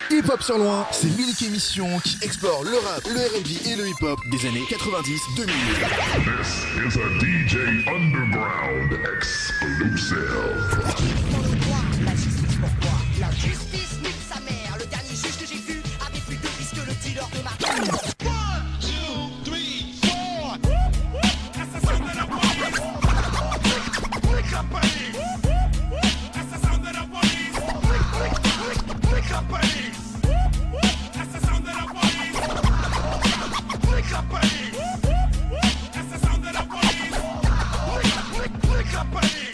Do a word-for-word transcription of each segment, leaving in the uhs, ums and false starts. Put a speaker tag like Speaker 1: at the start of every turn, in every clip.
Speaker 1: Hip Hop sur loin, c'est l'unique émission qui explore le rap, le R and B et le hip hop des années quatre-vingt-dix deux mille.
Speaker 2: This is a D J Underground exclusive.
Speaker 3: La justice pourquoi? La justice nique sa mère. Le dernier juge que j'ai vu avait plus de risques que le dealer de ma one, two, three, four. Assassin de la police. Flic la police. Assassin de la police. Flic la police. Assassin de la police. Flic la police. Assassin de la police. Flic la police.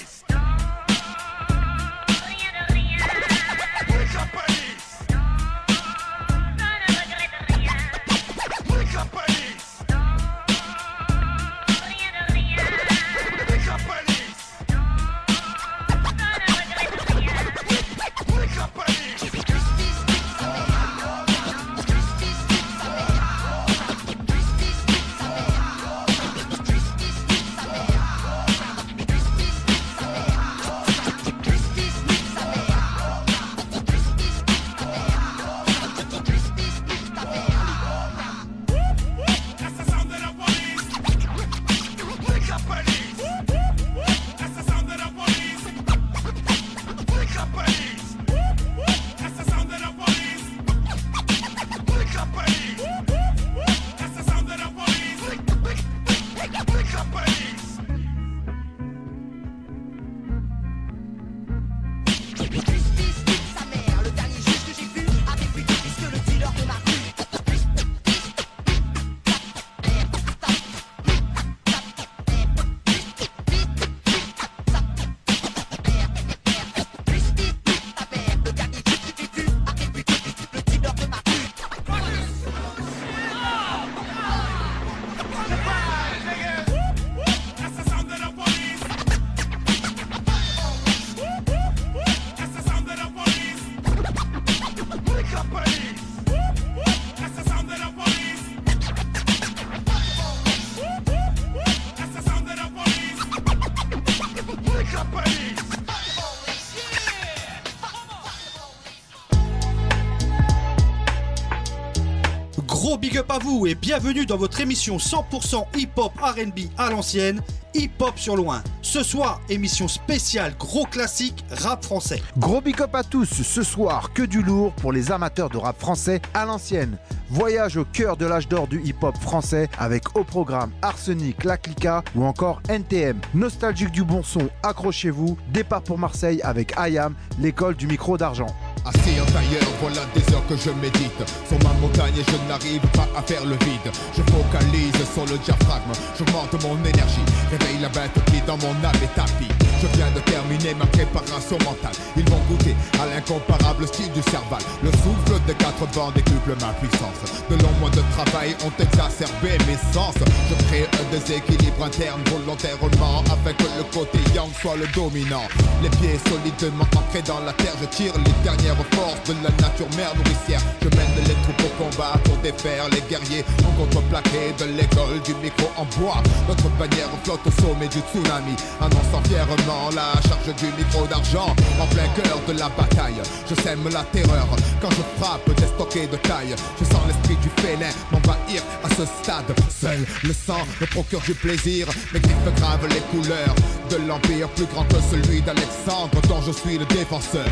Speaker 4: Big up à vous et bienvenue dans votre émission cent pour cent hip-hop R and B à l'ancienne, hip-hop sur loin. Ce soir, émission spéciale gros classique rap français.
Speaker 5: Gros big up à tous, ce soir que du lourd pour les amateurs de rap français à l'ancienne. Voyage au cœur de l'âge d'or du hip-hop français avec au programme Arsenic, La Clica ou encore N T M. Nostalgique du bon son, accrochez-vous, départ pour Marseille avec I A M, l'école du micro d'argent.
Speaker 6: Assis en tailleur, voilà des heures que je médite sur ma montagne et je n'arrive pas à faire le vide. Je focalise sur le diaphragme, j'augmente mon énergie, réveille la bête qui dans mon âme est tapis. Je viens de terminer ma préparation mentale. Ils vont goûter à l'incomparable style du Serval. Le souffle des quatre vents décuple ma puissance. De longs mois de travail ont exacerbé mes sens. Je crée un déséquilibre interne volontairement afin que le côté yang soit le dominant. Les pieds solidement ancrés dans la terre, je tire les dernières forces de la nature mère nourricière. Je mène les troupes au combat pour défaire les guerriers en contreplaqué de l'école du micro en bois. Notre bannière flotte au sommet du tsunami, annonçant fièrement la charge du micro d'argent. En plein cœur de la bataille, je sème la terreur quand je frappe des stockés de taille. Je sens l'esprit du félin m'envahir à ce stade. Seul le sang me procure du plaisir. Mes griffes gravent les couleurs de l'empire plus grand que celui d'Alexandre dont je suis le défenseur.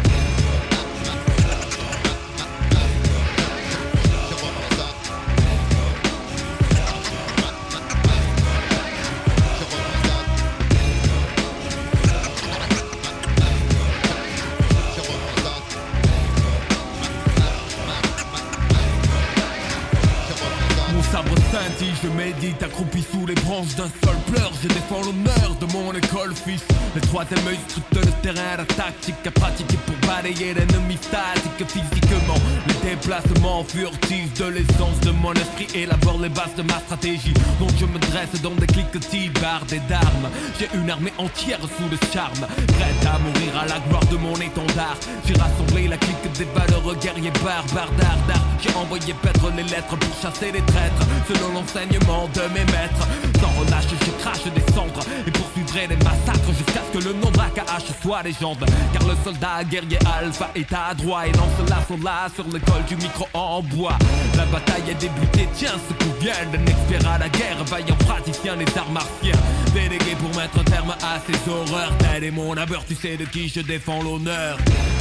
Speaker 7: Je médite accroupi sous les branches d'un seul pleur. Je défends l'honneur de mon école fils. Le troisième œil scrute le terrain, la tactique à pratiquer pour balayer l'ennemi statique physiquement. Les déplacements furtifs de l'essence de mon esprit élabore les bases de ma stratégie. Donc je me dresse dans des cliquetis bardés d'armes. J'ai une armée entière sous le charme, prête à mourir à la gloire de mon étendard. J'ai rassemblé la clique des valeureux guerriers barbares d'art d'art. J'ai envoyé perdre les lettres pour chasser les traîtres selon l'enseignement de mes maîtres. Sans relâche je crache des cendres et poursuivrai les massacres jusqu'à ce que le nom d'A K H soit légende. Car le soldat guerrier alpha est à droite et lance l'assaut là sur l'école du micro en bois. La bataille a débuté, tiens ce coup vient d'un expert à la guerre, vaillant praticien des arts martiens, délégué pour mettre un terme à ces horreurs. Tel est mon abeur, tu sais de qui je défends l'honneur.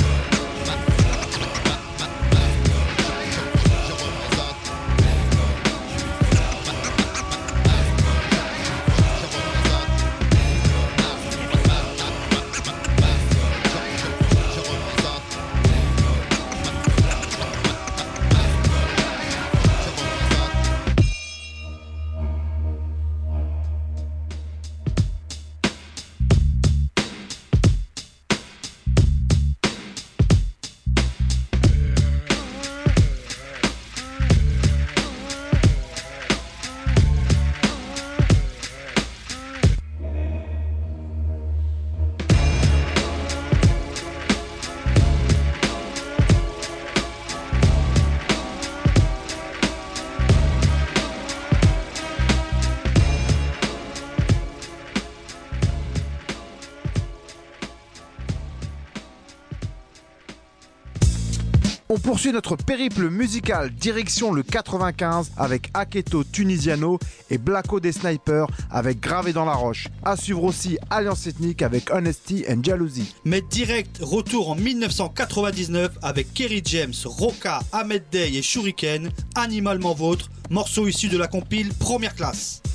Speaker 5: On poursuit notre périple musical direction le quatre-vingt-quinze avec Aketo Tunisiano et Blacko des Snipers avec Gravé dans la roche. À suivre aussi Alliance Ethnique avec Honesty and Jalousie.
Speaker 4: Mais direct, retour en mille neuf cent quatre-vingt-dix-neuf avec Kerry James, Roca, Ahmed Day et Shuriken, Animalement Vôtre, morceau issu de la compile Première Classe.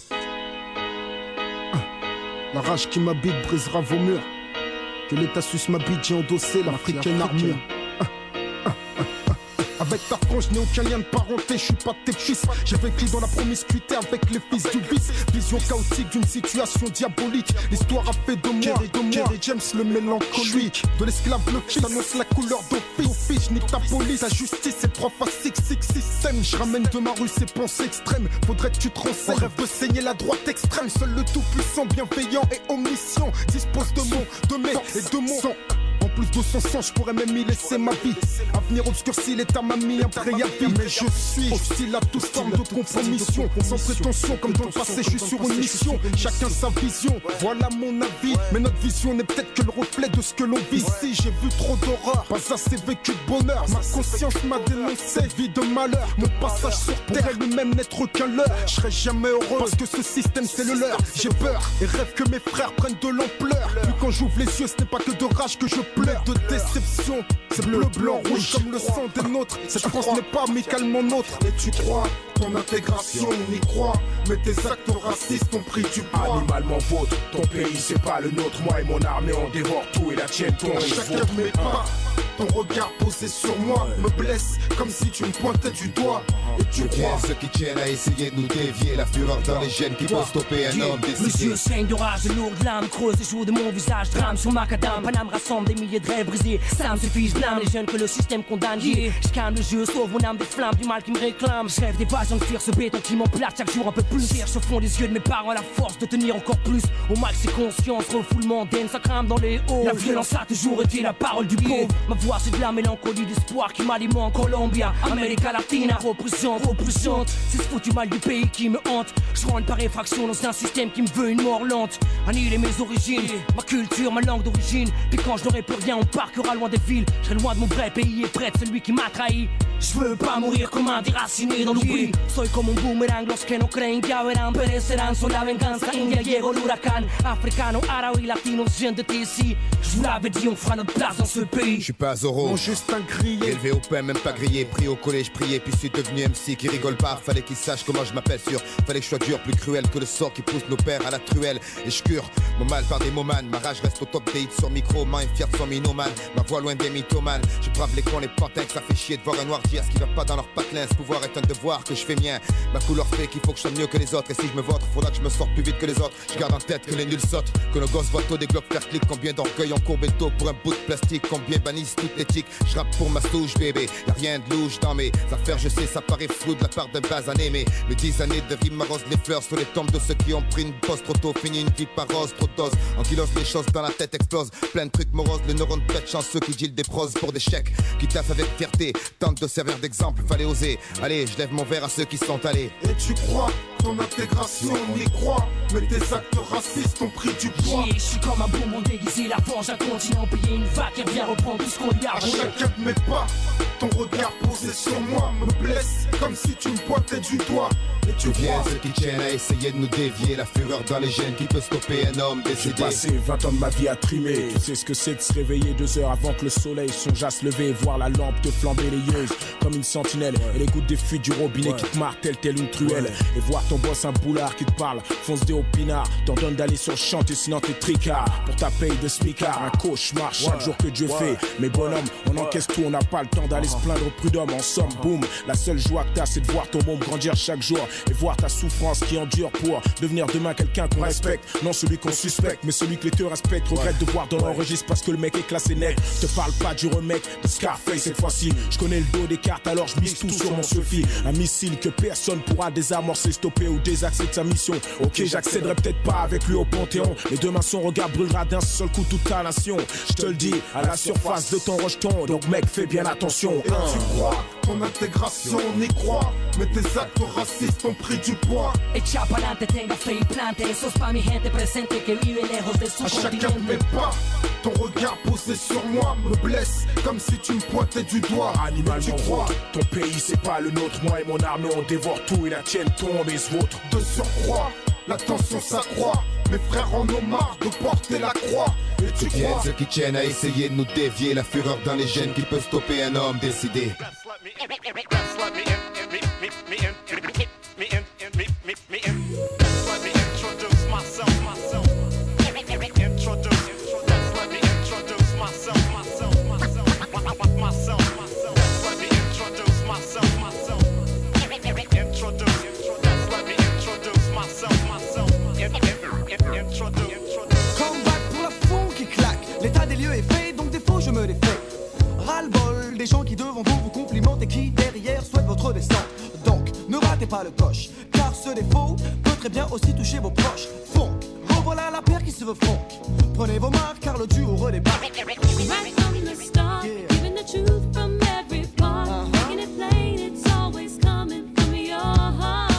Speaker 8: La rage qui m'habite brisera vos murs. Que l'état suce m'habite, j'ai endossé l'africaine armure. Avec ta frange, je n'ai aucun lien de parenté, je suis pas tes fils. J'ai vécu dans la promiscuité avec les fils du vice. Vision chaotique d'une situation diabolique. L'histoire a fait de moi, de moi Kerry James le mélancolique. De l'esclave le fils, annonce la couleur d'office. Je nique ta police, ta justice, c'est trois fois six six système. Je ramène de ma rue ces pensées extrêmes. Faudrait que tu te renseignes. Rêve de saigner la droite extrême. Seul le tout puissant, bienveillant et omniscient dispose de mon, de mes et de mon sang. En plus de son sang, je pourrais même y laisser ma vie. Avenir obscurci l'état m'a mis un préavis. Mais je suis hostile à toute forme de compromission. Sans prétention, comme dans le passé, je suis sur une mission. Chacun sa vision, voilà mon avis. Mais notre vision n'est peut-être que le reflet de ce que l'on vit. Ici, j'ai vu trop d'horreur, pas assez vécu de bonheur. Ma conscience m'a dénoncé, vie de malheur. Mon passage sur terre est lui-même n'être qu'un leurre. Je serai jamais heureux parce que ce système c'est le leur. J'ai peur et rêve que mes frères prennent de l'ampleur. Puis quand j'ouvre les yeux, ce n'est pas que de rage que je pleure, de déception. C'est bleu, blanc, rouge comme le sang des nôtres. Cette France n'est pas amicalement nôtre. Et tu crois ton intégration, on y croit. Mais tes actes racistes ont pris du poids.
Speaker 9: Animalement vôtre, ton pays c'est pas le nôtre. Moi et mon armée on dévore tout et la tienne ton.
Speaker 8: Chacun de mes pas, ton regard posé sur moi me blesse comme si tu me pointais du doigt. Et tu crois
Speaker 6: ceux qui tiennent à essayer de nous dévier. La fureur dans les gènes qui vont stopper un homme décidé.
Speaker 10: Mes yeux saignent de rage, de lourdes larmes creusent et jouent de mon visage. Drame sur macadam, Paname rassemble des milliers de rêves brisés. Ça me suffit, je blâme les jeunes que le système condamne. Yeah. Je calme le jeu, sauve mon âme des flammes du mal qui me réclame. Je rêve d'évasion, de fuir ce béton qui m'emplate chaque jour un peu plus. Cherche au fond des yeux de mes parents la force de tenir encore plus. Au max c'est conscience, refoulement d'aine, ça crame dans les hauts. La violence a toujours été la parole du pauvre. Ma voix c'est de la mélancolie d'espoir qui m'alimente. Colombia, América Latina, représente, représente. C'est ce foutu mal du pays qui me hante. Je rentre par effraction dans un système qui me veut une mort lente. Annihiler mes origines, ma culture, ma langue d'origine. Puis quand je n'aurai plus rien, on parquera loin des villes. Je serai loin de mon vrai pays et près de celui qui m'a trahi. Je veux pas mourir comme un déraciné dans l'oubli. Soy como un boomerang, los que no creen que verán perecerán. Son la venganza, India llegó l'huracan. Africano, arabe et latino, je viens de ici. Je vous l'avais dit, on fera notre place dans ce pays.
Speaker 6: Je suis pas Zorro,
Speaker 8: non, juste un grillé.
Speaker 6: Élevé au pain, même pas grillé. Pris au collège, prié, puis suis devenu M C qui rigole pas. Fallait qu'il sache comment je m'appelle sûr. Fallait que je sois dur, plus cruel que le sort qui pousse nos pères à la truelle. Et je cure mon mal par des moments. Ma rage reste au top des hits sur micro. Main fier de son minoman. Ma voix loin des mythomanes. Je brave les cons, les pantins, que ça fait chier de voir un noir dire ce qui va pas dans leur patelin. Ce pouvoir est un devoir que je fais mien. Ma couleur fait qu'il faut que je sois mieux que les autres. Et si je me vote, faudra que je me sorte plus vite que les autres. Je garde en tête que les nuls sautent. Que nos gosses votent au des globes faire clic. Combien d'orgueil en courbé tôt pour un bout de plastique. Combien bannissent toute l'éthique. Je rappe pour ma souche bébé. Y'a rien de louche dans mes affaires, je sais, ça paraît flou de la part d'un basané. Mais mes dix années de vie m'arrosent les fleurs sur les tombes de ceux qui ont pris une pause trop tôt. Fini une vie par rose, trop dose. En kilos, les choses dans la tête explosent. Plein de trucs moroses, les neurones pètent chanceux qui dealent des proses pour des chèques. Qui taffent avec fierté, tentent de servir d'exemple, fallait oser. Allez, je lève mon verre à ceux qui sont allés.
Speaker 8: Et tu crois ton intégration, on y croit. mais tes actes racistes ont pris du poids.
Speaker 10: Yeah, je suis comme un bonbon déguisé, la fange, un continent payé, une vague qui revient reprendre tout ce qu'on lui a
Speaker 8: À
Speaker 10: volé.
Speaker 8: chacun de mes pas, ton regard posé sur moi me blesse comme si tu me pointais du doigt. Et tu
Speaker 6: Tu viens
Speaker 8: vois,
Speaker 6: ceux qui tiennent à essayer de nous dévier. La fureur dans les gènes qui peut stopper un homme
Speaker 9: J'ai
Speaker 6: décédé.
Speaker 9: passé vingt ans de ma vie à trimer. Tu sais ce que c'est de se réveiller deux heures avant que le soleil songe à se lever et voir la lampe te flamber les yeux comme une sentinelle. Et les gouttes des fuites du robinet qui te martèlent telle une truelle. Et voir ton boss un boulard qui te parle, fonce des au pinard, t'ordonne d'aller sur le chantier sinon t'es tricard. Pour ta paye de smicard, un cauchemar chaque jour que Dieu fait. Mais bonhomme, on encaisse tout, on n'a pas le temps d'aller se plaindre au prud'homme. En somme, boum, la seule joie que t'as c'est de voir ton môme grandir chaque jour et voir ta souffrance qui endure pour devenir demain quelqu'un qu'on respecte. Non celui qu'on suspecte, mais celui que les te respectent. Regrette de voir dans l'enregistre parce que le mec est classé net. Te parle pas du remake de Scarface cette fois-ci. Je connais le dos des cartes alors je mise tout sur mon Sophie. Un missile que personne pourra désamorcer, stopper ou désaxer de sa mission. Ok, j'accéderai peut-être pas avec lui au Panthéon, mais demain son regard brûlera d'un seul coup toute ta nation. Je te le dis, à la surface de ton rejeton. Donc mec, fais bien attention.
Speaker 8: et tu crois, ton intégration on y croit, mais tes actes racistes ont pris du poids.
Speaker 10: Echa pa'lante, tenga fe y plante. Esos pa mi gente presente que vive lejos de su
Speaker 8: À chacun de mes
Speaker 10: continente.
Speaker 8: pas, ton regard posé sur moi me blesse comme si tu me pointais du doigt.
Speaker 9: Animal
Speaker 8: Et tu
Speaker 9: mon
Speaker 8: crois,
Speaker 9: roi, ton pays c'est pas le nôtre. Moi et mon armée on dévore tout et la tienne tombe et se vôtre.
Speaker 8: de surcroît, la tension s'accroît. Mes frères en ont marre de porter la croix. Et tu
Speaker 6: Tu viens
Speaker 8: crois,
Speaker 6: ceux qui tiennent à essayer de nous dévier. La fureur dans les gènes qui peut stopper un homme décidé.
Speaker 11: Comeback pour la fond qui claque. L'état des lieux est fait, donc défaut je me les fais. Ras-le-bol des gens qui devant vous vous complimentent et qui derrière souhaitent votre descente. Donc ne ratez pas le coche, car ce défaut peut très bien aussi toucher vos proches. Funk, revoilà la paire qui se veut funk. Prenez vos marques car le duo redébarque.
Speaker 12: Right from the start, giving the truth from every part, making it plain, it's always coming from your heart.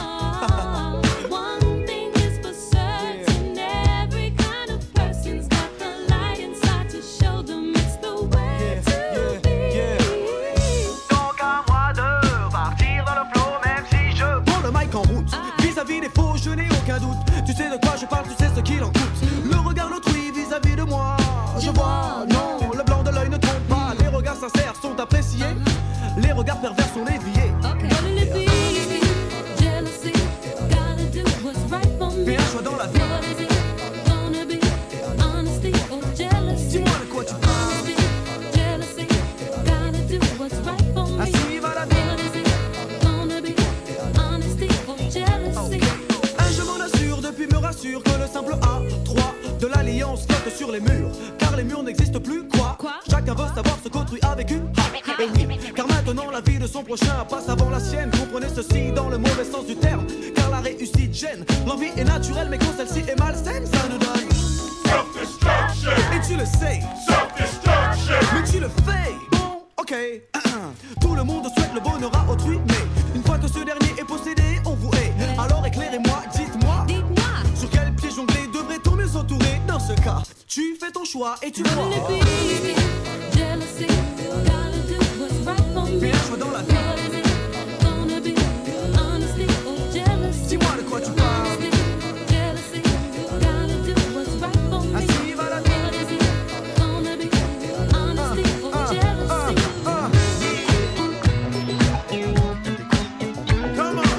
Speaker 12: One thing is for certain, every kind of person's got the light inside to show them it's the way to be.
Speaker 11: Donc à moi de partir dans le flow, même si je prends le mic en route. Vis-à-vis des faux, je n'ai aucun doute. Tu sais de quoi je parle, tu sais ce qu'il en coûte. Le regard l'autrui vis-à-vis de moi. Je vois, non, le blanc de l'œil ne trompe pas. Les regards sincères sont appréciés. Les regards pervers sont déviés.
Speaker 12: What'll it be? Jealousy, gotta do what's right for me.
Speaker 11: Fais un choix dans la vie.
Speaker 12: What is it gonna be? Honesty or jealousy?
Speaker 11: Dis-moi de quoi tu parles.
Speaker 12: Honesty, jealousy, gotta do what's right for me.
Speaker 11: Ainsi va la vie.
Speaker 12: What is it gonna be? Honesty or jealousy?
Speaker 11: Un je m'en assure depuis me rassure que le simple A trois de l'alliance flotte sur les murs. Car les murs n'existent plus, quoi, chacun veut savoir ce qu'autrui a vécu. Et oui, car maintenant la vie de son prochain passe avant la sienne. Comprenez ceci dans le mauvais sens du terme. Car la réussite gêne. L'envie est naturelle mais quand celle-ci est malsaine, ça nous donne
Speaker 2: Self-destruction.
Speaker 11: Et tu le sais.
Speaker 2: Self-destruction.
Speaker 11: Mais tu le fais. Bon, ok. Tout le monde souhaite le bonheur à autrui, mais une fois que ce dernier est possédé, on vous hait. Alors éclairez-moi, dites-moi.
Speaker 12: Dites-moi.
Speaker 11: Sur quel pied jongler devrait-on mieux s'entourer? Dans ce cas, tu fais ton choix et tu vois.
Speaker 12: What'll it be? Jealousy, gotta do what's right for me.
Speaker 11: Fais un choix dans la vie.
Speaker 12: What is it gonna be? Honesty or jealousy?
Speaker 11: Dis-moi de quoi tu parles.
Speaker 12: Honesty, jealousy, gotta do what's right for me.
Speaker 11: Ainsi va la vie.
Speaker 12: What is it gonna be? Honesty or jealousy?
Speaker 11: Come on.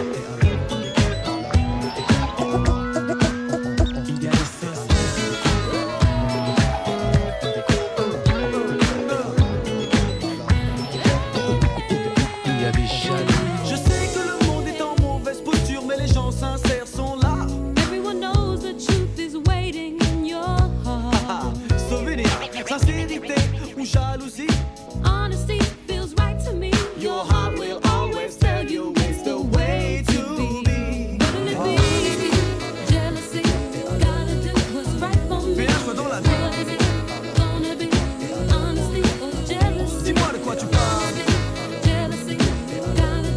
Speaker 11: Je sais que le monde est en mauvaise posture, mais les gens sincères sont là.
Speaker 12: Everyone knows the truth is waiting in your heart.
Speaker 11: Souvenir, sincérité ou jalousie.
Speaker 12: Honesty feels right to me.
Speaker 11: Your heart will always tell you it's the way to be.
Speaker 12: What'll it be? Jealousy, gotta do what's right for me.
Speaker 11: Fais un choix dans la vie.
Speaker 12: What is it gonna be? Honesty or jealousy?
Speaker 11: Dis-moi de quoi tu parles.
Speaker 12: Jealousy, gotta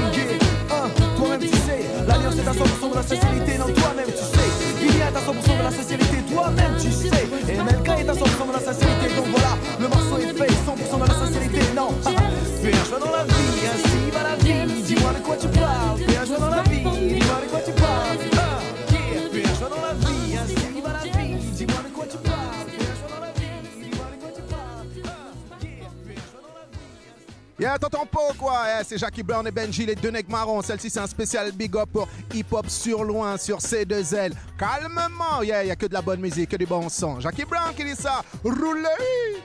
Speaker 11: Yeah, hein, toi-même tu sais, l'alliance est à cent pour cent de la sincérité, non toi-même tu sais. Billy est à cent pour cent de la sincérité, toi-même tu sais. Et M L K est à cent pour cent de la sincérité, donc voilà, le morceau est fait, cent pour cent de la sincérité, non. Fais un choix dans la vie, ainsi va la vie, dis-moi de quoi tu parles. Fais un choix dans la vie, dis-moi de quoi tu parles. Ah, yeah, fais un choix dans la vie, ainsi va la vie, dis-moi de quoi tu parles. Fais un choix dans la vie, dis-moi de quoi tu parles. Ah, yeah, fais un choix dans la vie.
Speaker 6: Yeah, t'entends pas quoi? Yeah, c'est Jackie Brown et Benji, les deux necks marrons. Celle-ci, c'est un spécial big up pour Hip Hop sur loin sur C deux L. Calmement, yeah, y a que de la bonne musique, que du bon son. Jackie Brown qui dit ça. Roulez!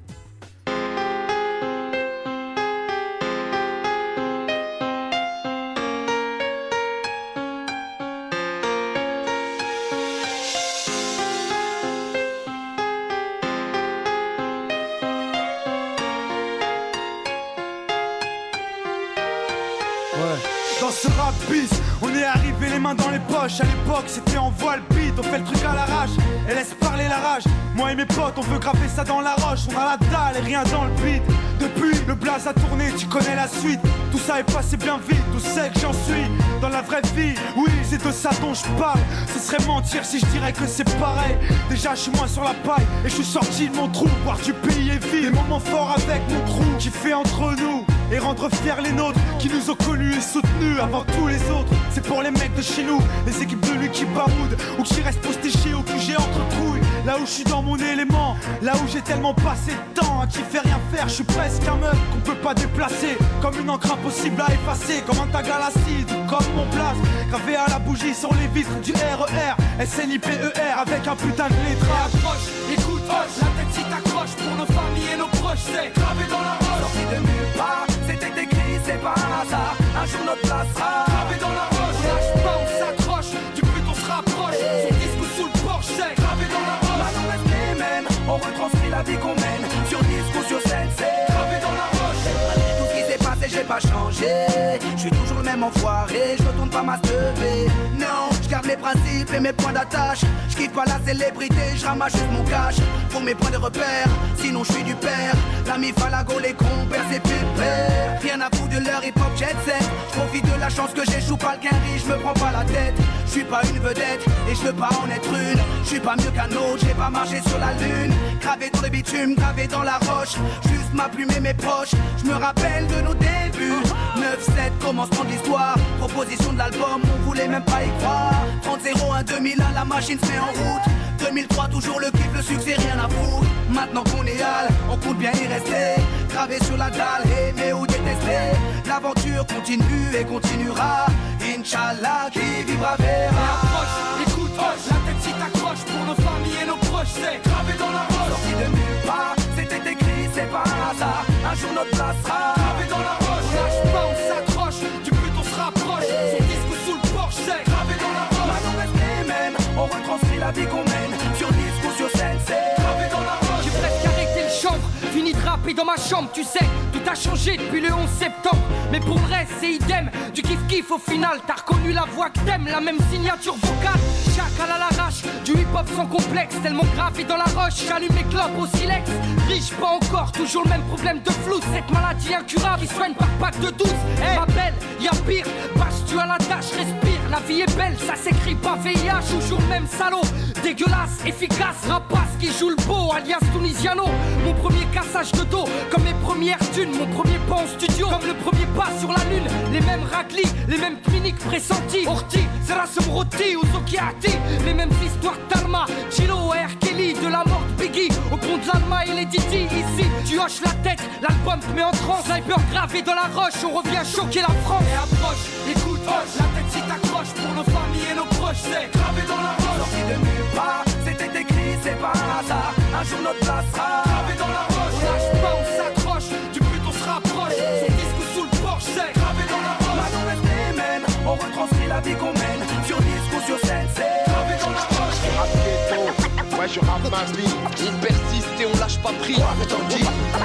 Speaker 13: Dans ce rap bis, on est arrivé les mains dans les poches. À l'époque c'était en voile beat, on fait le truc à l'arrache et laisse parler la rage. Moi et mes potes on veut graver ça dans la roche. On a la dalle et rien dans le beat. Depuis le blaze a tourné, tu connais la suite. Tout ça est passé bien vite, où c'est que j'en suis dans la vraie vie, oui c'est de ça dont je parle. Ce serait mentir si je dirais que c'est pareil. Déjà je suis moins sur la paille et je suis sorti de mon trou. Voir du pays est vide, des moments forts avec mon crew qui fait entre nous et rendre fiers les nôtres qui nous ont connus et soutenus avant tous les autres. C'est pour les mecs de chez nous, les équipes de lui qui baroudent ou qui restent postés au Q G entre couilles. Là où je suis dans mon élément, là où j'ai tellement passé de temps à qui fait rien faire. Je suis presque un meuf qu'on peut pas déplacer, comme une encre impossible à effacer, comme un tag à l'acide ou comme mon place gravé à la bougie sur les vitres du R E R S N I P E R avec un putain de lettrage. Approche, écoute, hoche, la tête si t'accroche pour nos familles et nos proches, c'est gravé dans la roche.
Speaker 11: Sorti de nulle part, c'était écrit, c'est pas un hasard. Un jour notre place sera
Speaker 13: gravé dans la roche. On lâche pas, on s'accroche, du but on se rapproche. Son disque sous le porche, c'est gravé dans la roche.
Speaker 11: Maintenant reste les mêmes, on retranscrit la vie qu'on mène. Sur disque ou sur scène, c'est
Speaker 13: gravé dans la roche.
Speaker 11: Tout ce qui s'est passé, j'ai pas changé. Je suis toujours le même enfoiré, je retourne pas ma teubée. Non, je garde mes principes et mes points d'attache. Je quitte pas la célébrité, je ramasse juste mon cash pour mes points de repère, sinon je suis du père. L'ami Falago, les compères, c'est pépère. Rien à foutre de leur hip-hop jet set. Je profite de la chance que j'échoue pas le quinri, je me prends pas la tête. Je suis pas une vedette et je veux pas en être une. Je suis pas mieux qu'un autre, j'ai pas marché sur la lune. Gravé dans le bitume, gravé dans la roche. Juste ma plume et mes proches, je me rappelle de nos débuts. neuf sept, commencement de l'histoire. Proposition de l'album, on voulait même pas y croire. trente zéro un deux mille un, la machine se met en route. deux mille trois, toujours le kiff, le succès, rien à foutre. Maintenant qu'on est hal, on compte bien y rester. Gravé sur la dalle, aimer ou détester. L'aventure continue et continuera. Inch'Allah, qui vivra verra.
Speaker 13: Approche, écoute, hoche, la tête si t'accroche pour nos familles et nos proches, c'est gravé dans la roche.
Speaker 11: Sorti de nulle part, c'était écrit, c'est pas un hasard. Un jour notre place sera
Speaker 13: gravé dans la roche. On lâche pas, on s'accroche, du but on se rapproche. Son disque sous le porche, c'est gravé dans la roche.
Speaker 11: Maintenant reste les mêmes, on retranscrit la vie qu'on mène. Sur disque ou sur scène, c'est
Speaker 13: gravé dans la roche.
Speaker 10: J'ai presque arrêté le chanvre, fini de rapper dans ma chambre, tu sais. Tout a changé depuis le onze septembre. Mais pour le reste, c'est idem. Du kiff-kiff au final, t'as reconnu la voix que t'aimes, la même signature vocale. Chacal à l'arrache, du hip-hop sans complexe. Tellement gravé dans la roche, j'allume les clopes au silex. Riche, pas encore, toujours le même problème de flou. Cette maladie incurable, qui soigne par pack de douze. Hey, ma belle, y'a pire, bâche tu à la tâche, respire. La vie est belle, ça s'écrit pas V I H. Toujours le même salaud, dégueulasse, efficace. Rapace qui joue le beau, alias Tunisiano. Mon premier cassage de dos, comme mes premières thunes. Mon premier pas en studio, comme le premier pas sur la lune. Les mêmes raclis, les mêmes cliniques pressentis. Orti, Zerasum Roti ou Zokiati. Les mêmes histoires d'Alma, Chilo et R. Kelly. De la mort de Biggie, au pont de l'Alma et les Didi. Ici, tu hoches la tête, l'album te met en transe. Sniper gravé dans la roche, on revient choquer la France.
Speaker 13: Et approche, écoute, hoche, la tête si t'accroche pour nos familles et nos proches, c'est gravé dans la roche.
Speaker 11: Sorti de nulle part, c'était écrit, c'est pas un hasard. Un jour notre place sera
Speaker 13: gravé dans la roche. On lâche pas, on s'accroche, du but on se rapproche. Son disque sous le porche, c'est gravé dans la roche.
Speaker 11: Maintenant reste les mêmes, on retranscrit la vie qu'on mène. Sur disque ou sur scène, c'est
Speaker 13: gravé dans la roche.
Speaker 14: Je rappe ghetto, ouais je rappe ma vie. On persiste et on lâche pas prise, t'en dis.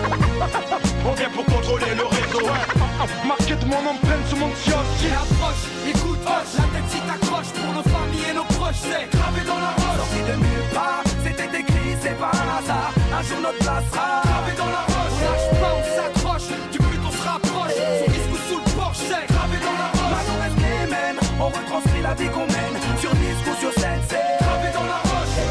Speaker 2: On vient pour contrôler le réseau.
Speaker 13: Marqué de mon empreinte sur mon kiosque. Et approche, écoute, hoche, la tête si t'accroche pour nos familles et nos proches, c'est gravé dans la roche.
Speaker 11: Sorti de nulle part, c'était écrit, c'est pas un hasard. Un jour notre place sera
Speaker 13: gravé dans la roche. On lâche pas, on s'accroche, du but on se rapproche. Son disque sous le porche, c'est gravé dans la roche.
Speaker 11: la vie qu'on mène. Sur disque ou sur scène, c'est gravé dans la roche.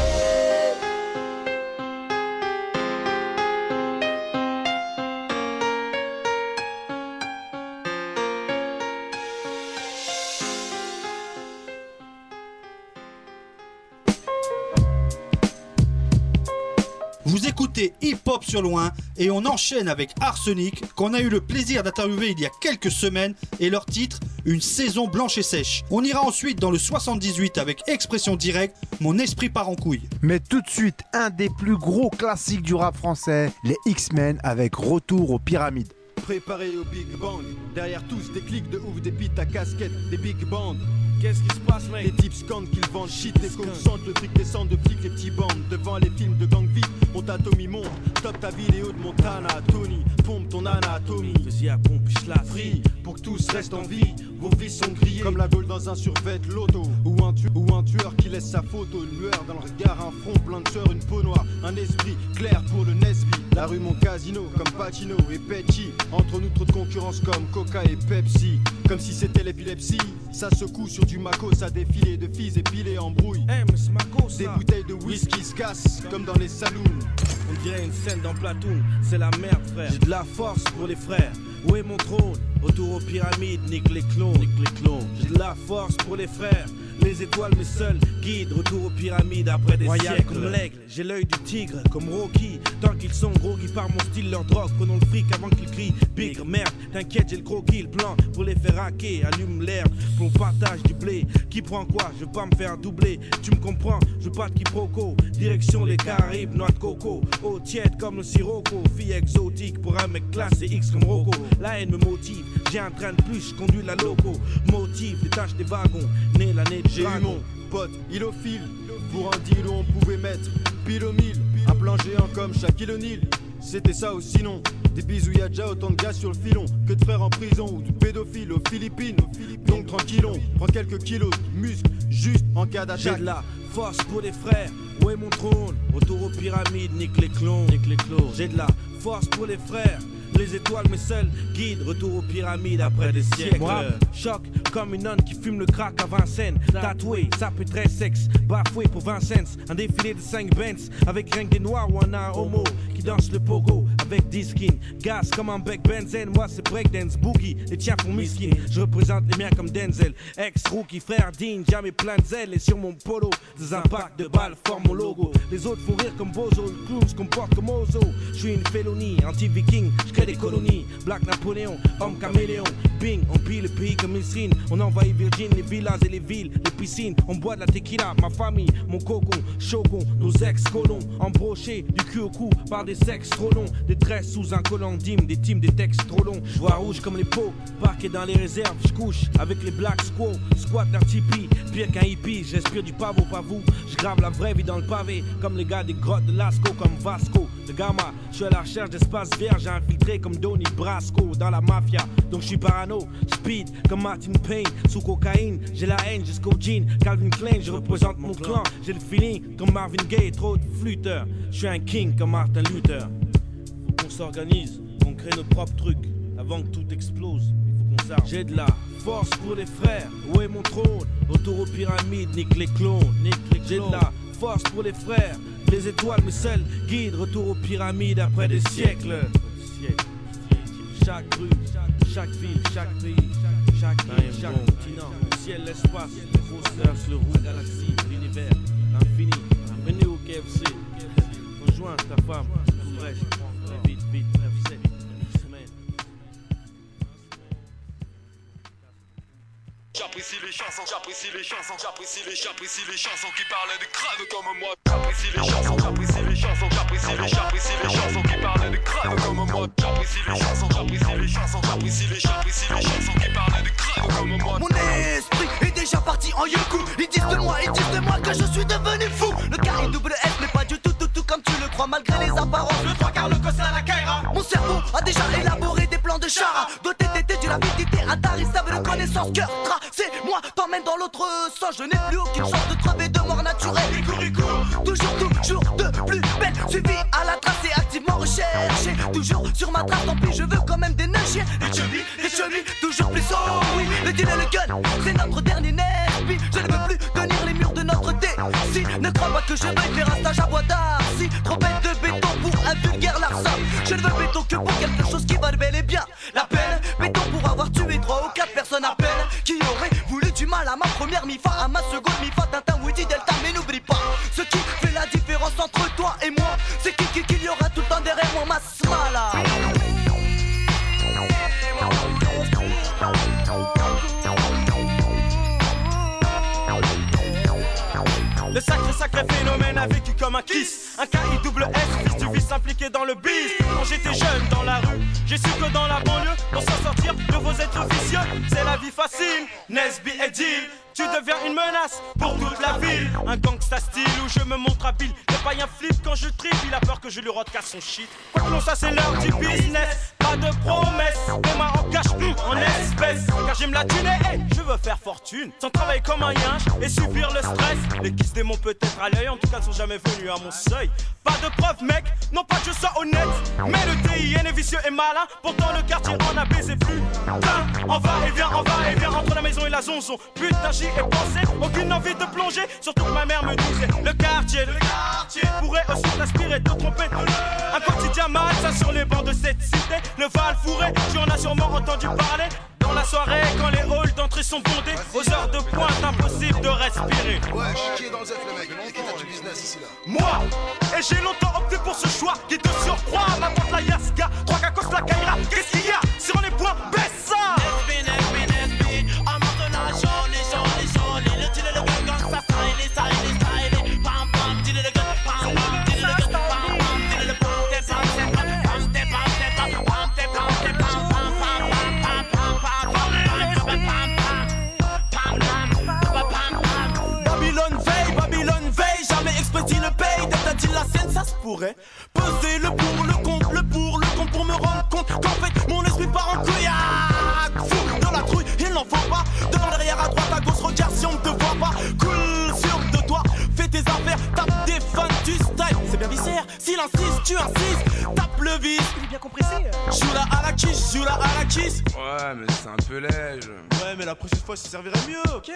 Speaker 4: Vous écoutez Hip Hop sur loin et on enchaîne avec Arsenic qu'on a eu le plaisir d'interviewer il y a quelques semaines et leur titre Une saison blanche et sèche. On ira ensuite dans le soixante-dix-huit avec Expression Directe, Mon esprit part en couille.
Speaker 5: Mais tout de suite, un des plus gros classiques du rap français, les X-Men avec Retour aux pyramides.
Speaker 15: Préparé au Big Bang, derrière tous des clics de ouf, des bites à casquette, des big bands.
Speaker 16: Qu'est-ce qui se passe, mec?
Speaker 15: Les types scandent qu'ils vendent shit, les cons sentent le fric descend de flics, les petits bandes. Devant les films de gang vite, on t'a Tommy monte, top ta vidéo de Montana, Tony, pompe ton anatomie.
Speaker 16: Vas-y à pompe, je la
Speaker 15: free, pour que tous restent en vie, vos vies sont grillées. Comme la gaule dans un survêt loto, ou un, tu ou un tueur qui laisse sa photo, une lueur dans le regard, un front plein de sueur, une peau noire, un esprit clair pour le Nesby. La rue mon casino, comme Pacino et Pecci, entre nous trop de concurrence comme Coca et Pepsi. Comme si c'était l'épilepsie, ça secoue sur du Maco, ça défilé de filles épilées en brouille.
Speaker 16: Hey, mais c'est Maco, ça.
Speaker 15: Des bouteilles de whisky se cassent, comme dans les saloons.
Speaker 16: On dirait une scène dans Platoon, c'est la merde, frère. J'ai de la force pour les frères. Où est mon trône? Autour aux pyramides, nique les clones, nique les clones. J'ai de la force pour les frères. Les étoiles, mes seuls guides. Retour aux pyramides après des Royal siècles. Comme l'aigle, j'ai l'œil du tigre, comme Rocky. Tant qu'ils sont gros, qui par mon style, leur drogue. Prenons le fric avant qu'ils crient. Bigre, merde, t'inquiète, j'ai le croquis, le plan pour les faire hacker. Allume l'air pour le partage du blé. Qui prend quoi? Je veux pas me faire doubler. Tu me comprends? Je veux pas de quiproquo. Direction les Caraïbes, noix de coco. Eau tiède comme le sirocco. Fille exotique pour un mec classe et X comme Rocco. La haine me motive, j'ai un train de plus, je conduis la loco. Motive, détache des wagons, né l'année de
Speaker 15: J'ai eu mon pote, il au fil, pour un deal où on pouvait mettre pile au mille. Un plan géant comme Shaquille O'Neal, c'était ça ou sinon. Des bisous, y'a déjà autant de gars sur le filon que de frères en prison ou de pédophiles aux Philippines. Donc tranquillon, prends quelques kilos de muscles juste en cas d'attaque.
Speaker 16: J'ai de la force pour les frères, où est mon trône? Retour aux pyramides, nique les clones, nique les clones. J'ai de la force pour les frères. Les étoiles, mes seuls guides. Retour aux pyramides après des siècles. Moi, choc comme une nonne qui fume le crack à Vincennes. Tatoué, ça peut très sexe. Bafoué pour vingt cents. Un défilé de cinq Benz. Avec rien que des noirs ou un homo qui danse le pogo avec dix skins. Gaz comme un bec benzène. Moi, c'est breakdance, boogie. Les tiens font miskin. Je représente les miens comme Denzel. Ex-rookie, frère digne, jamais plein de zèle. Et sur mon polo, des impacts de balles forment mon logo. Les autres font rire comme Bozo. Le clown se comporte comme Ozo. Je suis une félonie, anti-viking. Des colonies, Black Napoléon, homme caméléon, bing, on pille le pays comme Misrine, on envahit Virgin, les villas et les villes, les piscines, on boit de la tequila, ma famille, mon cocon, shogun, nos ex-colons, embrochés du cul au cou par des sexes trop longs, des tresses sous un collant d'hymne, des teams, des textes trop longs, je vois rouge comme les pots, parqué dans les réserves, je couche avec les Black Squaw, squat d'un tipi, pire qu'un hippie, je respire du pavot, pas vous, je grave la vraie vie dans le pavé, comme les gars des grottes de Lascaux, comme Vasco, de Gama, je suis à la recherche d'espace vert, j'ai infiltré comme Donnie Brasco dans la mafia, donc je suis parano, speed comme Martin Payne, sous cocaïne, j'ai la haine jusqu'au jean, Calvin Klein, je représente mon clan, j'ai le feeling comme Marvin Gaye, trop de flûteurs, je suis un king comme Martin Luther. Faut qu'on s'organise, qu'on crée nos propres trucs, avant que tout explose, il faut qu'on s'arme. J'ai de la force pour les frères, où est mon trône? Autour aux pyramides, nique les clones, nique les clones. J'ai de la force pour les frères, les étoiles mes seuls guides, retour aux pyramides après des siècles. Chaque rue, chaque ville, chaque pays, chaque île, chaque continent, le ciel, l'espace, le grosseur, le roux, la galaxie, l'univers, l'infini. Venez au K F C, rejoins ta femme, tout vrai, vite, vite, neuf sept, semaine.
Speaker 2: J'apprécie les chansons, j'apprécie les chansons, j'apprécie les, j'apprécie les chansons qui parlent de crâne comme moi. J'apprécie les chansons, j'apprécie les chansons, j'apprécie les, j'apprécie les chansons qui parlent de crâne comme moi. J'apprécie les chansons, j'apprécie les chansons, j'apprécie les, j'apprécie les chansons qui parlent de crâne comme moi.
Speaker 3: Mon esprit est déjà parti en yoku. Ils disent de moi, ils disent de moi que je suis devenu fou. Le carré double S n'est pas du tout, tout, tout comme tu le crois, malgré les apparences. Le trois quarts, le cos à la Kaira. Mon cerveau a déjà élaboré des plans de chara. Doté d'été d'une rapidité intarissable de connaissance. Cœur tracé, moi t'emmène dans l'autre sens. Je n'ai plus aucune chance de crever de mort naturelle. Toujours, toujours de plus belle. Suivi à la trace et activement recherché. Toujours sur ma trace, tant pis, je veux quand même des neiges.
Speaker 17: chiens, des chubby, des chevilles, toujours plus haut. Oui, le deal et le gun, c'est notre dernier Nesby. Je ne veux plus tenir les murs de notre thé. Si, ne crois pas que je vais faire un stage à bois d'art. Si, trop bête de béton pour un vulgaire larcin. Je ne veux béton que pour quelque chose qui valent bel et bien la peine. Béton pour avoir tué trois ou quatre personnes à peine. Qui aurait voulu du mal à ma première mi-fa, à ma seconde mi-fa, Tintin, Woody, Delta. Mais n'oublie pas, ce qui fait la différence entre toi et moi, c'est qui qui qu'il y aura tout le temps derrière moi, ma smala.
Speaker 16: Le sacré sacré phénomène a vécu comme un kiss. Un K I double S, fils du vice impliqué dans le biz. Quand j'étais jeune dans la rue, j'ai su que dans la banlieue, pour s'en sortir de vos êtres vicieux, c'est la vie facile. Nesby et Deal, tu deviens une menace pour toute la ville. Un gangsta style où je me montre habile. Le païen flip quand je tripe, il a peur que je lui rodcasse son shit. Quoi que l'on ça c'est l'heure du business. Pas de promesses, des mains en cash, en espèces. Car j'aime la thune et hey, je veux faire fortune. Sans travailler comme un yinche et subir le stress. Les kisses démons peut-être à l'œil, en tout cas ne sont jamais venus à mon seuil. Pas de preuve mec, non pas que je sois honnête. Mais le D I N est vicieux et malin. Pourtant le quartier en a baisé plus. Putain, on va et vient, on va et vient entre la maison et la zonzon. Putain j'y ai pensé, aucune envie de plonger. Surtout que ma mère me disait, le quartier, le quartier pourrait aussi t'inspirer, te tromper. Un quotidien malsain sur les bancs de cette cité. Le Val fourré, tu en as sûrement entendu parler. Dans la soirée, quand les halls d'entrée sont bondés, aux heures de pointe, impossible de respirer.
Speaker 1: Ouais, chiqué dans le zef, le mec. Et qui t'a du business ici, là?
Speaker 16: Moi, et j'ai longtemps opté pour ce choix qui te surcroît. Ma tante la Yaska, trois cacos la Kaira. Qu'est-ce qu'il y a? Sur les points, baisse ça!
Speaker 17: Nesby, Nesby, Nesby, en maintenant joli, joli, joli. Le deal et le gun, gang, ça style, style, style. Pam, pam, deal et le gun, pam, pam, deal et le gun, pam, pam, deal et le pam, te pam, te pam, pam, te pam, te pam, pam, te pam, te pam, pam, pam, pam, pam, pam, pam. Babylone veille, Babylone veille, jamais expédie le paye. D'être dit la scène, ça se pourrait. Peser le pour, le contre, le pour, le contre pour me rendre compte qu'en fait mon esprit part en couillac. Fou dans la trouille, il n'en faut pas. Devant, derrière, à droite, à gauche, regarde si on ne te voit pas. Cool, sûr de toi, fais tes affaires, tape des fans du style. C'est bien viscère, s'il insiste, tu insistes. Tape le vis, il est bien compressé. Joue la à la kiss, joue la à la kiss.
Speaker 18: Ouais, mais c'est un peu léger.
Speaker 16: Ouais, mais la prochaine fois, ça servirait mieux, ok?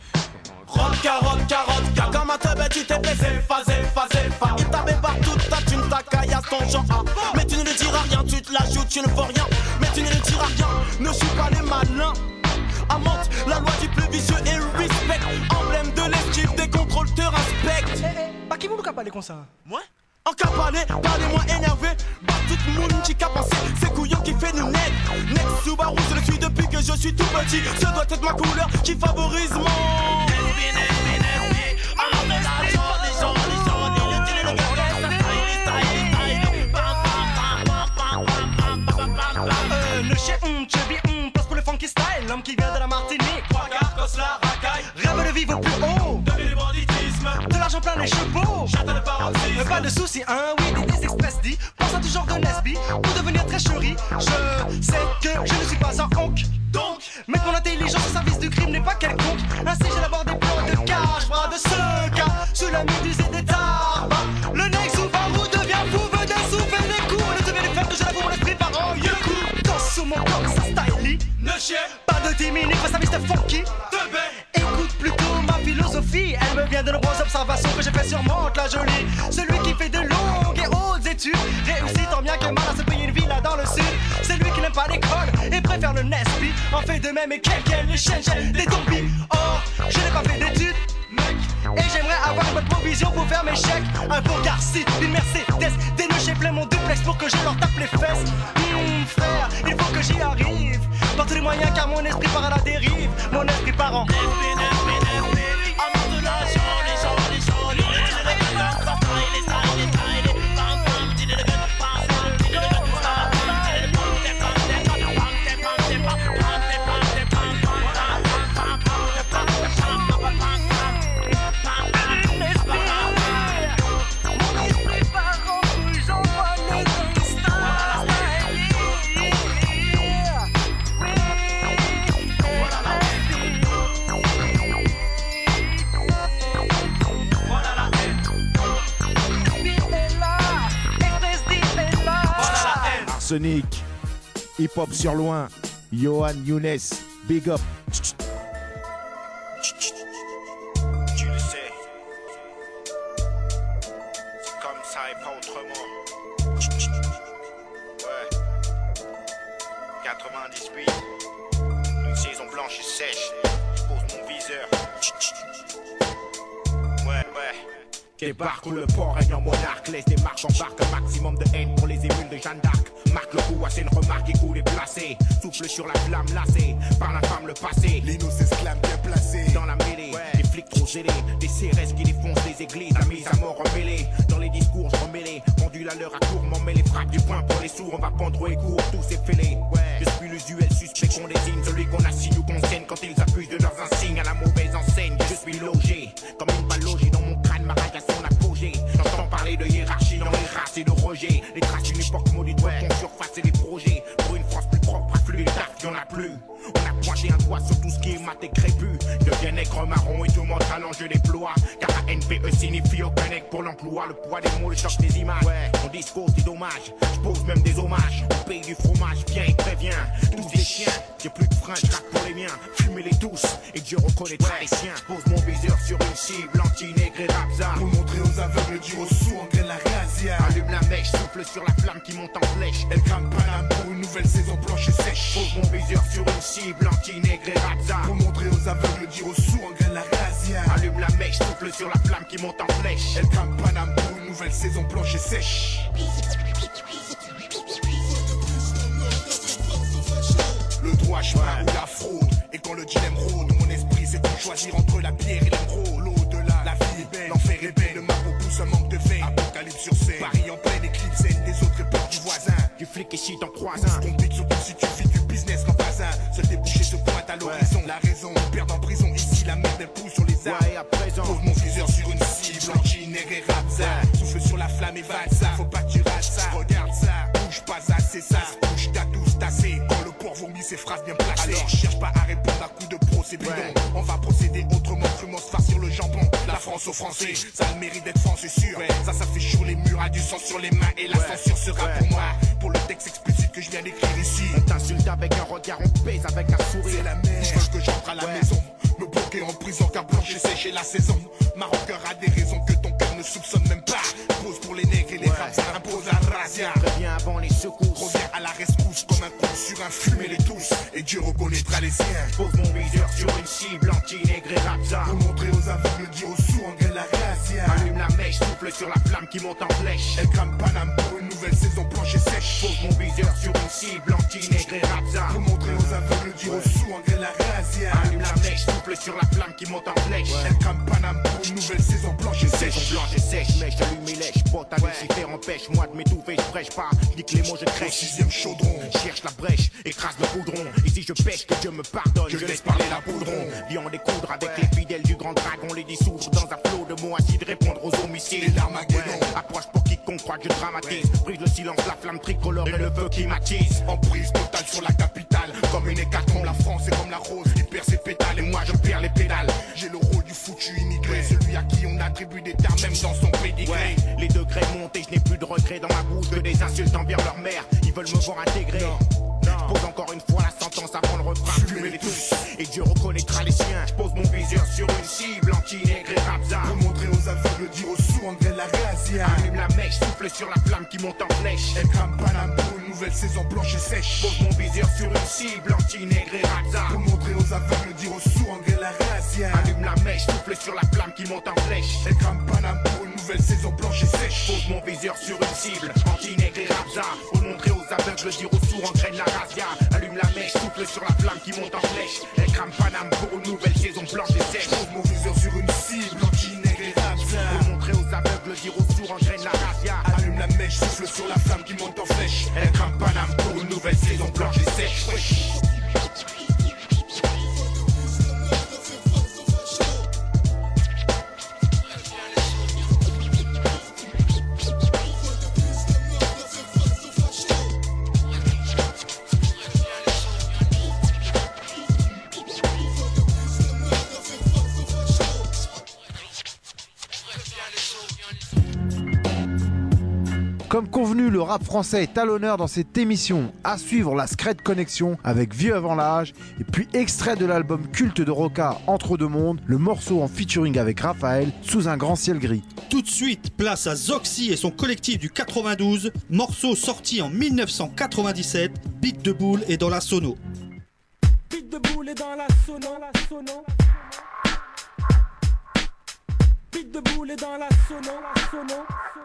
Speaker 17: Rock, carotte, carotte, car comme un teubé, tu t'es baisé, phasé, phasé, phasé. Il t'avait partout, ta thune, ta caillasse, ton genre. Mais tu ne le diras rien, tu te la joues, tu ne fais rien. Mais tu ne le diras rien, ne suis pas les malins. Amante, la loi du plus vicieux et respect. Emblème de l'esquive, des contrôles te respectent.
Speaker 10: Eh, eh, pas qui vous nous capaler comme ça?
Speaker 17: Moi? En capané, parlez-moi énervé. Bah tout le monde qui a pensé, c'est couillon qui fait nous net. Next Subaru, je le suis depuis que je suis tout petit. Ce doit être ma couleur qui favorise mon Nesby, Nesby, Nesby. En de la journée, journée, journée. Le deal et le gars, ça style, style, style. Bam, bam, bam, bam, bam, bam, bam, bam, bam.
Speaker 10: Euh, le chien, hum, chubby, hum, place pour le funky style. L'homme qui vient de la Martinique.
Speaker 17: Trois carcos, la racaille.
Speaker 10: Rêve de vivre plus haut.
Speaker 17: De le banditisme.
Speaker 10: De l'argent plein les chevaux.
Speaker 17: Château de paroxysme.
Speaker 10: Pas de soucis, hein, oui, des, des express dit. Pense à du genre de Nesby pour devenir très chéri. Je sais que je ne suis pas un honk. Donc, mettre mon intelligence au service du crime n'est pas quelconque. Ainsi, j'élabore des plans de cache, bras de ce cas. Sous la méduse et des tarbes. Le next Subaru devient fou, venez souffler les coups. Ne devient les faibles, je l'avoue, mon esprit part en yeux-coup. Danse sous mon corps, ça style.
Speaker 17: Ne chien.
Speaker 10: Pas de dix minutes, face à mister Funky.
Speaker 17: Te baie.
Speaker 10: Écoute plutôt ma philosophie. Elle me vient de nombreuses observations que j'ai fait sur Monte la Jolie. Celui qui fait de longues et hautes études réussit tant bien que mal à se payer une villa dans le sud. C'est lui qui n'aime pas l'école et préfère le Nesby. En fait de même et quelqu'un les chaînes, des zombies. Or, je n'ai pas fait d'études, mec. Et j'aimerais avoir une bonne provision pour faire mes chèques. Un beau Garci, une Mercedes, des nœuds chez plein mon duplex pour que je leur tape les fesses. Hum, frère, il faut que j'y arrive. Par tous les moyens car mon esprit part à la dérive. Mon esprit part en
Speaker 17: Nesby, Nesby, Nesby. En de la journée, journée, journée. Le deal et le gun, ça style, style, style. Pam, pam, deal et le gun, pam, pam, deal et le gun, pam, pam, deal et le pam, te pam, te pam, pam, te pam, te pam, pam, te pam, te pam, pam, pam, pam, pam, te pam, te pam, pam, pam, pam, pam, pam, Nesby.
Speaker 10: mon esprit part en couille, j'envoie les gangsters.
Speaker 5: Arsenic,
Speaker 19: Hip Hop sur loin, Johan Younes, big up.
Speaker 20: Tu le sais, c'est comme ça et pas autrement. Ouais, quatre-vingt-dix-huit, une saison blanche et sèche, je pose mon viseur. Ouais, ouais.
Speaker 21: Débarque où le port ayant monarque, laisse des marques, embarque un maximum de haine pour les émules de Jeanne d'Arc. Marque le coup, assez une remarque, écoute et placé. Souffle sur la flamme lassée, par la femme le passé.
Speaker 6: Lino s'exclame bien placé.
Speaker 21: Dans la mêlée, ouais. Des flics trop zélés, des C R S qui défoncent les églises, la mise à mort emmêlée. Dans les discours, je remêlés, pendu à l'heure à court, m'en met les frappes du poing pour les sourds, on va pendre et court, tous ces fêlés. Ouais. Je suis l'usuel suspect qu'on désigne, celui qu'on assigne ou qu'on scène quand ils abusent de leurs insignes à la mauvaise enseigne. Je suis logé, comme une balle logée dans mon crâne, ma rage à son apogée. J'entends parler de hiérarchie dans les races et de rejet. Les traces d'une époque maudite, ouais. Qu'on surface et les projets. Pour une France plus propre, afflux, taf, y'en a plus. On a pointé un doigt sur tout ce qui est mat et crépu. Deviens nègre marron et tout mon talent je déploie. Car A N P E signifie aucun nègre pour l'emploi. Le poids des mots, le choc des images. Ouais. Mon discours c'est dommage. Je pose même des hommages. Au pays du fromage, viens et préviens. Tous des chiens, j'ai plus de frein, je rappe pour les miens. Fumez-les tous et Dieu reconnaîtra ouais. Les siens. Pose mon viseur sur une cible, anti-nègre et rapza.
Speaker 6: Pour montrer aux aveugles du sous en graine la razzia.
Speaker 21: Allume la mèche, souffle sur la flamme qui monte en flèche.
Speaker 6: Elle crame Paname pour une nouvelle saison blanche et sèche.
Speaker 21: Pose mon viseur sur une cible, anti-nègre et rapza.
Speaker 6: Pour montrer aux aveugles du sous en graine la razzia.
Speaker 21: Allume la mèche, souffle sur la flamme qui monte en flèche.
Speaker 6: Elle crame Paname pour une nouvelle saison blanche et sèche. Le droit chemin ou la fraude. Et quand le dilemme rôde, mon esprit c'est pour choisir entre la pierre et l'émeraude. L'au-delà, la vie est belle, l'enfer est belle. Le marteau pousse un manque de veille. Apocalypse sur scène, Paris en pleine éclipse, scène des autres époques du voisin.
Speaker 21: Du flic et shit en croisant.
Speaker 6: On complique surtout si tu vis du business qu'en pas un. Seul débouché se pointe à l'horizon. Ouais. La raison, perd en prison. Ici la merde elle pousse sur les arbres.
Speaker 21: Ouais, à présent.
Speaker 6: Pose mon viseur sur une cible, anti-nègre et rapza. Ouais. Souffle sur la flamme et va ça. Faut pas que tu rates ça. Regarde ça, bouge pas assez ça. Bouge t'as tous tassé. Quand le port vomit ses phrases bien placées. Alors cherche pas à répondre à coups de procès bidon. Ouais. On va procéder autrement, crûment se farcir le jambon. La France aux Français, ça a le mérite d'être franc, c'est sûr. Ouais. Ça, ça fait chaud les murs, a du sang sur les mains. Et la ouais. censure sera ouais. pour moi. Pour le texte explicite que je viens d'écrire ici.
Speaker 21: On t'insulte avec un regard, on pèse avec un sourire.
Speaker 6: C'est la merde. Je veux que j'entre à la ouais. maison. Me bloquer en prison car blanche et sèche est la saison. Ma rancœur a des raisons que ton cœur ne soupçonne même pas. Pose pour les nègres et les ouais. rats, ça impose la razzia.
Speaker 21: Reviens avant les secousses.
Speaker 6: Reviens à la rescousse comme un coup sur un fumet les tous. Et Dieu reconnaîtra les siens.
Speaker 21: Pose mon viseur sur une cible, anti-nègre et rapza.
Speaker 6: Pour montrer aux aveugles dire aux sourds en graine la razzia.
Speaker 21: Allume la mèche, souffle sur la flamme qui monte en flèche.
Speaker 6: Elle crame Paname pour une nouvelle saison blanche et sèche.
Speaker 21: Pose mon viseur sur une cible, anti-nègre et rapza.
Speaker 6: Pour montrer aux aveugles dire aux sourds en graine la razzia.
Speaker 21: Allume la mèche, souffle sur la flamme qui monte en flèche.
Speaker 6: Elle crame Paname pour une nouvelle saison blanche et sèche.
Speaker 21: Saison blanche et sèche, mèche, allume et lèche. Pote à Lucifer empêche-moi de m'étouffer, je prêche pas. Je dis que les mots je crèche.
Speaker 6: Sixième chaudron,
Speaker 21: cherche la brèche, écrase le poudron. Et si je pêche, que Dieu me pardonne,
Speaker 6: je, je laisse parler la poudron.
Speaker 21: Viens en découdre avec ouais. les fidèles du grand dragon, les dissoudre dans un flot de mots acides, répondre aux homicides.
Speaker 6: Et l'Armageddon
Speaker 21: ouais. Approche pour quiconque croit que je dramatise. Ouais. Brise le silence, la flamme tricolore et, et le feu qui m'attise.
Speaker 6: En prise totale sur la capitale, comme une hécatombe. La France est comme la rose qui perd ses pétales. Et moi je perds les pédales. J'ai le rôle du foutu immigré, ouais. celui à qui on attribue des termes même dans son pédigré.
Speaker 21: Ouais. Les degrés montent et je n'ai plus de regrets dans ma bouche que des insultes envers leur mère. Ils veulent me voir intégrer. Je pose encore une fois la sentence avant le refrain. Fumez-les tous et Dieu reconnaîtra les siens. Je pose mon viseur sur une cible, anti-nègre et rapza.
Speaker 6: Pour montrer aux aveugles dire aux sourds en graine la razzia.
Speaker 21: Allume la mèche, souffle sur la flamme qui monte en flèche.
Speaker 6: Elle crame Paname pour une nouvelle saison blanche et sèche.
Speaker 21: Pose mon viseur sur une cible, anti-nègre et rapza.
Speaker 6: Pour montrer aux aveugles dire aux sourds en graine la razzia.
Speaker 21: Allume la mèche, souffle sur la flamme qui monte en flèche.
Speaker 6: Elle crame Paname pour une nouvelle saison blanche et sèche.
Speaker 21: Pose mon viseur sur une cible, anti-nègre et rapza. Pour montrer aux aveugles dire aux sourds en graine la razzia. Allume la mèche, souffle sur la flamme qui monte en flèche. Elle crame Paname pour une nouvelle saison blanche et sèche.
Speaker 6: Pose mon viseur sur une cible, anti-nègre et rapza.
Speaker 21: Pour montrer aux aveugles dire aux sourds en graine la razzia.
Speaker 6: Allume la mèche, souffle sur la flamme qui monte en flèche. Elle crame Paname pour une nouvelle saison blanche et sèche.
Speaker 5: Comme convenu, le rap français est à l'honneur dans cette émission. À suivre la Scred Connexion avec Vieux avant l'âge. Et puis extrait de l'album culte de Roca, Entre deux mondes, le morceau en featuring avec Raphaël, Sous un grand ciel gris.
Speaker 4: Tout de suite, place à Zoxy et son collectif du quatre-vingt-douze, morceau sorti en mille neuf cent quatre-vingt-dix-sept, Beat de boule et dans la sono.
Speaker 10: Beat de boule et dans la sono, la sono. Beat de boule et dans la sono, la sono.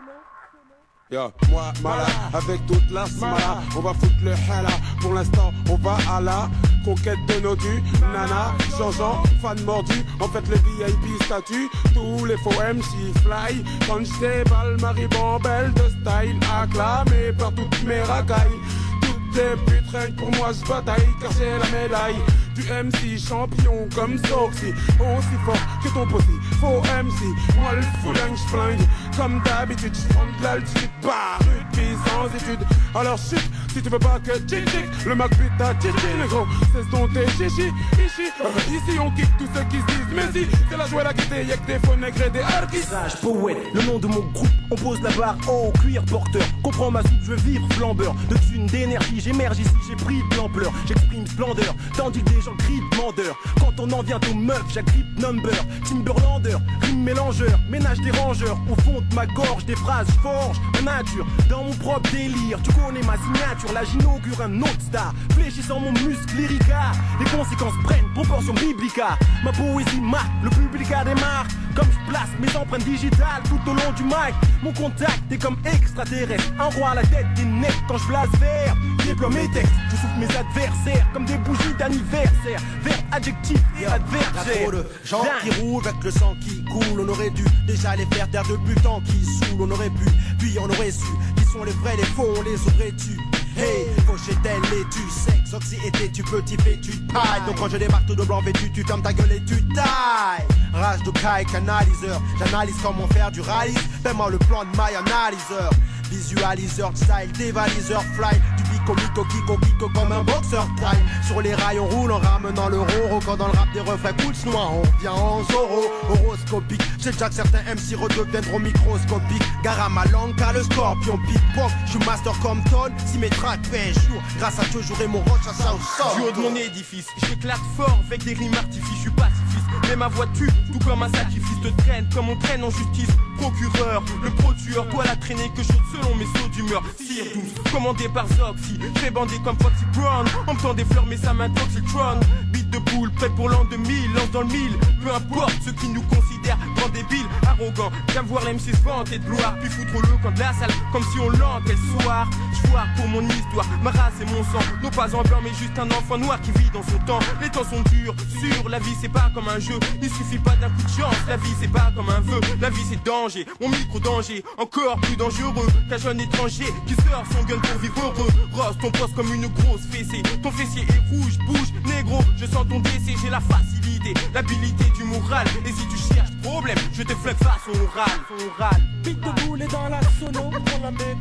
Speaker 7: Yo, moi, Mala, avec toute la smala, on va foutre le hala. Pour l'instant, on va à la conquête de nos dus. Nana, Jean-Jean, fan mordu, en fait le V I P statut. Tous les faux M C fly, quand j'étais balle, Marie Bambelle de style, acclamé par toutes mes racailles. Toutes les putes, rien que pour moi, je bataille, car j'ai la médaille du M C champion comme Zoxy, aussi fort que ton possi. Faux M C, moi le foulingue, j'flingue. Comme d'habitude, j'prends de l'altitude, pas rugby sans études. Alors chut, si tu veux pas que tchik-tchik, le Mac pute ta tchik-tchik, négro. Cesse donc tes chichi, ici, ici on kick tous ceux qui se disent. Mais si, c'est la joie la gaieté, y'a que des faux nègres et des harkis.
Speaker 22: Sage, poète, le nom de mon groupe, on pose la barre en cuir porteur. Comprends ma soupe, je veux vivre flambeur. De thunes, d'énergie, j'émerge ici, j'ai pris de l'ampleur. J'exprime splendeur, tandis que des gens crient demandeur. Quand on en vient aux meufs, j'agrippe number. Timberlander, rime mélangeur, ménage des rangeurs. Au fond de ma gorge, des phrases forge ma nature. Dans mon propre délire, tu connais ma signature. Là j'inaugure un autre star, fléchissant mon muscle lyrica. Les conséquences prennent proportion biblica. Ma poésie marque, le public a des marques. Comme je place mes empreintes digitales tout au long du mic. Mon contact est comme extraterrestre. Un roi à la tête des nets quand je blase vert. Déploie mes textes, je souffle mes adversaires comme des bougies d'anniversaire. Verbe, adjectif et adversaire.
Speaker 23: Y'a trop de gens qui roulent avec le sang qui coule. On aurait dû déjà les faire taire depuis le temps qui saoule. On aurait pu, puis on aurait su qui sont les vrais, les faux, on les aurait tués. Hey, Fauchetel et tu sexe, Oxy était tu petit fait tu tailles. Donc quand je débarque tout de blanc vêtu, tu fermes ta gueule et tu tailles. Rage de caille, canaliseur, j'analyse comment faire du rallye. Fais-moi le plan de my analyseur. Visualiseur, style, dévaliseur, fly. Du bico, mico, kiko, kiko comme un boxeur taille. Sur les rails on roule en ramenant le roro. Quand dans le rap des refrains coups de noix, on vient en zoro. Horoscopique, j'ai déjà que certains M C redeviennent trop microscopiques. Gare à ma langue, car le scorpion pickpock. J'suis master comme Ton, si mes tracks pèsent jour. Grâce à Dieu, j'aurai mon roche à ça au sol.
Speaker 22: Du haut de mon édifice, j'éclate fort avec des rimes artifices. J'suis pacifiste, mais ma voix tue, tout comme un sacrifice. Te traîne comme on traîne en justice. Procureur, le pro-tueur, toi la traînée que chaude selon mes sauts d'humeur. Cire douce, commandé par Zoxy, fait bander comme Foxy Brown. On me tend des fleurs mais ça m'intoxitron. Beat de boule, prêt pour l'an deux mille, lance dans le mille. Peu importe ceux qui nous considèrent grands débiles, arrogants. J'aime voir l'M C se vanter de gloire, puis foutre le camp de la salle comme si on l'entrait le soir. J'foire pour mon histoire, ma race et mon sang. Non pas en blanc mais juste un enfant noir qui vit dans son temps. Les temps sont durs, sûr, la vie c'est pas comme un jeu. Il suffit pas d'un coup de chance, la vie c'est pas comme un vœu. La vie c'est danger, mon micro danger, encore plus dangereux qu'un jeune étranger qui sort son gun pour vivre heureux. Rose ton poste comme une grosse fessée, ton fessier est rouge, bouge, négro, je sens ton décès, j'ai la facilité, l'habilité du moral. Et si tu cherches problème, je te flingue façon orale, orale.
Speaker 10: Beat de boule et dans la sono, on la met.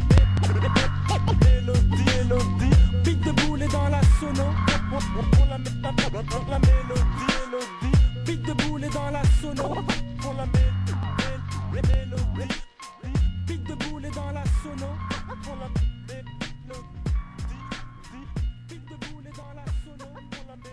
Speaker 10: Mélodie, mélodie. Beat de boule et dans la sono, on la met. La mélodie, mélodie. Beat de boule et dans la sono, on la met. Mélodie. Beat de boule et dans la sono, on la met. Beat de boule et dans la sono, on la met.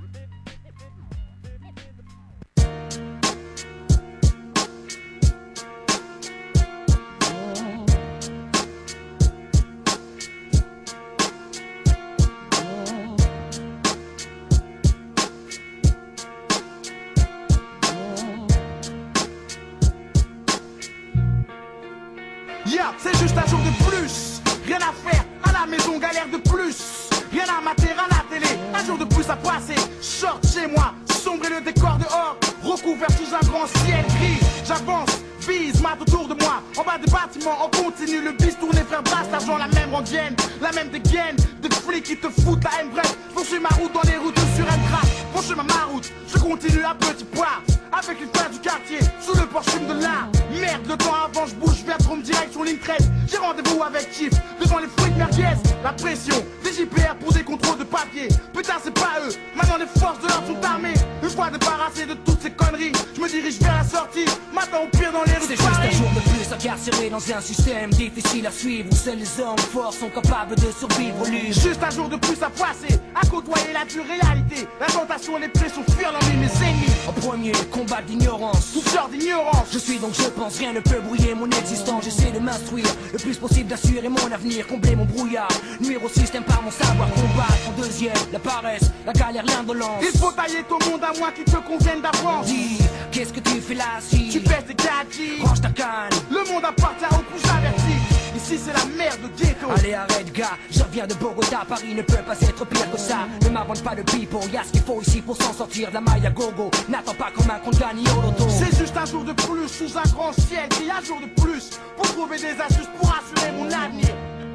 Speaker 24: Yeah, c'est juste un jour de plus. Rien à faire, à la maison, galère de plus. Rien à mater à la télé, un jour de plus à passer. Short chez moi, sombre et le décor dehors, recouvert sous un grand ciel gris. J'avance, vise, mate autour de moi. En bas des bâtiments, on continue le bis, tourner, frère basse, l'argent, la même rendienne, la même dégaine. Des flics qui te foutent la haine, bref. Poursuis ma route dans les routes sur un graphe. Mon chemin, ma route, je continue à petit poids. Avec les frères du quartier, sous le porche de là. Merde, le temps avant, je bouge vers Drôme direction ligne treize. J'ai rendez-vous avec Chief, devant les fruits de merguez. La pression, des J P R pour des contrôles de papier. Putain, c'est pas eux, maintenant les forces de l'ordre sont armées. Une fois débarrassé de toutes ces conneries, je me dirige vers la sortie. Maintenant au pire dans les rues.
Speaker 10: C'est juste un jour de plus à Incarcéré dans un système difficile à suivre où seuls les hommes forts sont capables de survivre libres.
Speaker 24: Juste un jour de plus à passer, à côtoyer la dure réalité. La tentation, les pressions, fuir l'ennui, mes ennemis.
Speaker 10: En premier, combat d'ignorance,
Speaker 24: toute sorte d'ignorance.
Speaker 10: Je suis donc je pense, rien ne peut brouiller mon existence. J'essaie de m'instruire, le plus possible d'assurer mon avenir, combler mon brouillard, nuire au système par mon savoir combattre. En deuxième, la paresse, la galère, l'indolence.
Speaker 24: Il faut tailler ton monde à moi qui te convienne d'avance.
Speaker 10: Dis, qu'est-ce que tu fais là si
Speaker 24: tu pèses des gadgets?
Speaker 10: Range ta canne.
Speaker 24: Le monde appartient aux plus avertis. Ici c'est la merde de ghetto.
Speaker 10: Allez arrête gars, je reviens de Bogota. Paris ne peut pas être pire que ça. Ne m'invente pas de pipeau, y'a ce qu'il faut ici pour s'en sortir de la maille à gogo. N'attends pas comme un compte gagne au loto.
Speaker 24: C'est juste un jour de plus sous un grand ciel. Puis un jour de plus pour trouver des astuces pour assurer mon avenir.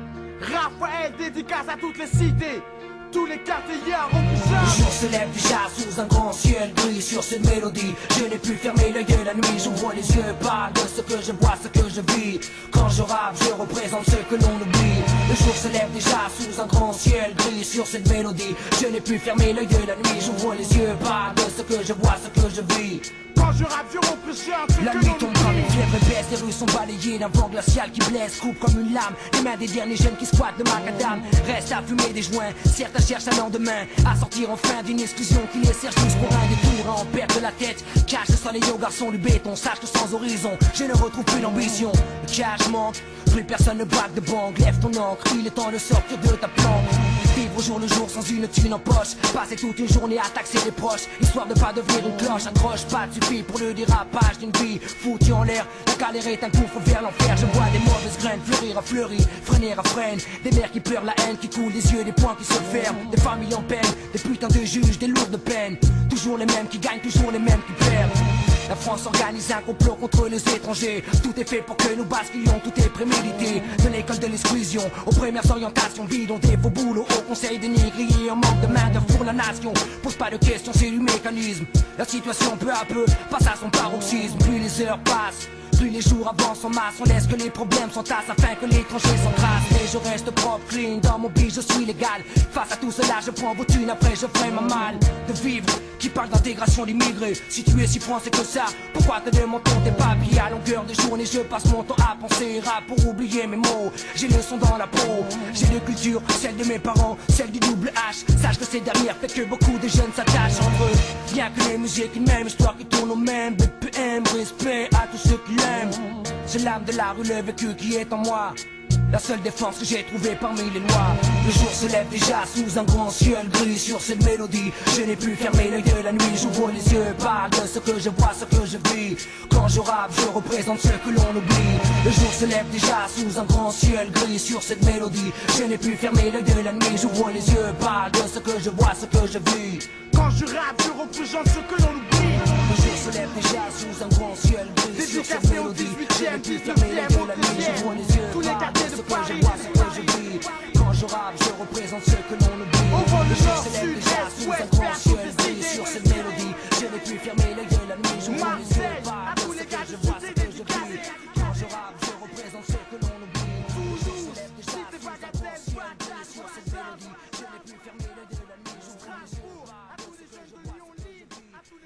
Speaker 24: Raphaël dédicace à toutes les cités, tous les quartiers en
Speaker 10: Le jour se lève déjà sous un grand ciel gris. Sur cette mélodie, je n'ai plus fermé l'œil de la nuit. J'ouvre les yeux, parle de ce que je vois, ce que je vis. Quand je rappe, je représente ce que l'on oublie. Le jour se lève déjà sous un grand ciel gris. Sur cette mélodie, je n'ai plus fermé l'œil de la nuit. J'ouvre les yeux, parle de ce que je vois, ce que je vis.
Speaker 24: Quand je rappe, je représente ce
Speaker 10: La
Speaker 24: que
Speaker 10: nuit
Speaker 24: l'on
Speaker 10: tombe comme une fièvre épaisse. Les rues sont balayées d'un vent glacial qui blesse, coupe comme une lame les mains des derniers jeunes qui squattent de macadam. Reste à fumer des joints, certains cherchent un lendemain, à sortir enfin d'une exclusion qui les serre juste pour un détour, à en perdre la tête. Cache le soleil aux garçons du béton, sache que sans horizon, je ne retrouve plus d'ambition. Le cash manque, plus personne ne braque de banque. Lève ton encre, il est temps de sortir de ta planque. Vivre au jour le jour sans une thune en poche. Passer toute une journée à taxer les proches, histoire de pas devenir une cloche. Accroche pas de suffit pour le dérapage d'une vie foutue en l'air. La galère est un gouffre vers l'enfer. Je vois des mauvaises graines fleurir à fleurir, freiner à freine. Des mères qui pleurent la haine, qui coulent des yeux, des poings qui se ferment. Des familles en peine, des putains de juges, des lourdes peines. Toujours les mêmes qui gagnent, toujours les mêmes qui perdent. La France organise un complot contre les étrangers. Tout est fait pour que nous basculions, tout est prémédité. De l'école de l'exclusion aux premières orientations, bidons des faux boulots, au conseil des négriers en manque de main d'œuvre pour la nation. Pose pas de questions, c'est du mécanisme. La situation peu à peu passe à son paroxysme. Plus les heures passent, plus les jours avancent en masse. On laisse que les problèmes s'entassent afin que l'étranger s'encrasse. Mais je reste propre, clean, dans mon billet je suis légal. Face à tout cela je prends vos thunes, après je ferai ma mal de vivre. Qui parle d'intégration d'immigrés, si tu es si français que ça, pourquoi te demande-t-on tes papiers? À longueur de journée je passe mon temps à penser rap pour oublier mes mots. J'ai le son dans la peau, j'ai deux cultures, celle de mes parents, celle du double H. Sache que c'est derrière fait que beaucoup de jeunes s'attachent entre eux. Bien que les musiques une même histoire qui tourne au même. B P M, respect à tous ceux qui l'aiment. C'est l'âme de la rue, le vécu qui est en moi. La seule défense que j'ai trouvée parmi les lois. Le jour se lève déjà sous un grand ciel gris. Sur cette mélodie, je n'ai plus fermé l'œil de la nuit. J'ouvre les yeux, parle de ce que je vois, ce que je vis. Quand je rappe, je représente ce que l'on oublie. Le jour se lève déjà sous un grand ciel gris. Sur cette mélodie, je n'ai plus fermé l'œil de la nuit. J'ouvre les yeux, parle de ce que je vois, ce que je vis.
Speaker 24: Quand je rappe, je représente ce que l'on oublie.
Speaker 10: Le jour se lève déjà sous un grand ciel gris. Sur cette mélodie, je n'ai plus fermé l'œil de la nuit. J'ouvre les yeux, parle de ce que je vois, ce que je vis. Quand je rappe, je représente ce que l'on oublie. Le jour se lève déjà sous un grand ciel gris. Sur cette mélodie, je n'ai plus fermé l'œil de la nuit. J'ouvre les yeux, parle de ce que je vois, ce que je vis. Quand je rappe, je représente ce que l'on oublie. Le jour se lève déjà sous un grand ciel gris. Sur cette mélodie, je n'ai plus fermé l'œil de la nuit. J'ouvre les yeux, parle de ce que je vois, ce que je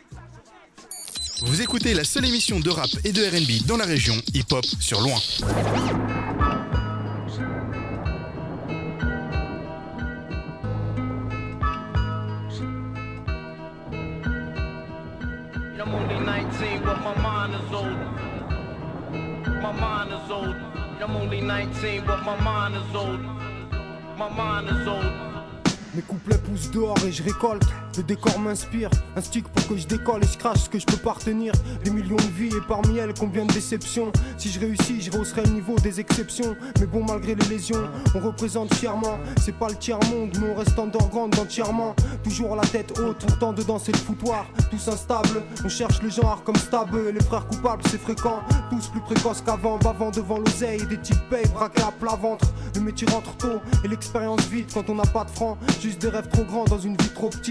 Speaker 10: vis.
Speaker 1: Vous écoutez la seule émission de rap et de R and B dans la région, Hip Hop sur Loin.
Speaker 8: I'm only nineteen, but my mind is old. My mind is old. I'm only nineteen, but my mind is old. My mind is old.
Speaker 9: Mes couplets poussent dehors et je récolte. Le décor m'inspire, un stick pour que je décolle et je crache ce que je peux pas retenir. Des millions de vies et parmi elles combien de déceptions. Si je réussis, je rehausserai le niveau des exceptions. Mais bon, malgré les lésions, on représente fièrement. C'est pas le tiers-monde, mais on reste underground entièrement. Toujours la tête haute, pourtant dedans c'est le foutoir. Tous instables, on cherche le genre comme stable. Les frères coupables c'est fréquent, tous plus précoces qu'avant. Bavant devant l'oseille, des types payent, braqués à plat ventre. Le métier rentre tôt et l'expérience vite quand on n'a pas de francs. Juste des rêves trop grands dans une vie trop petite.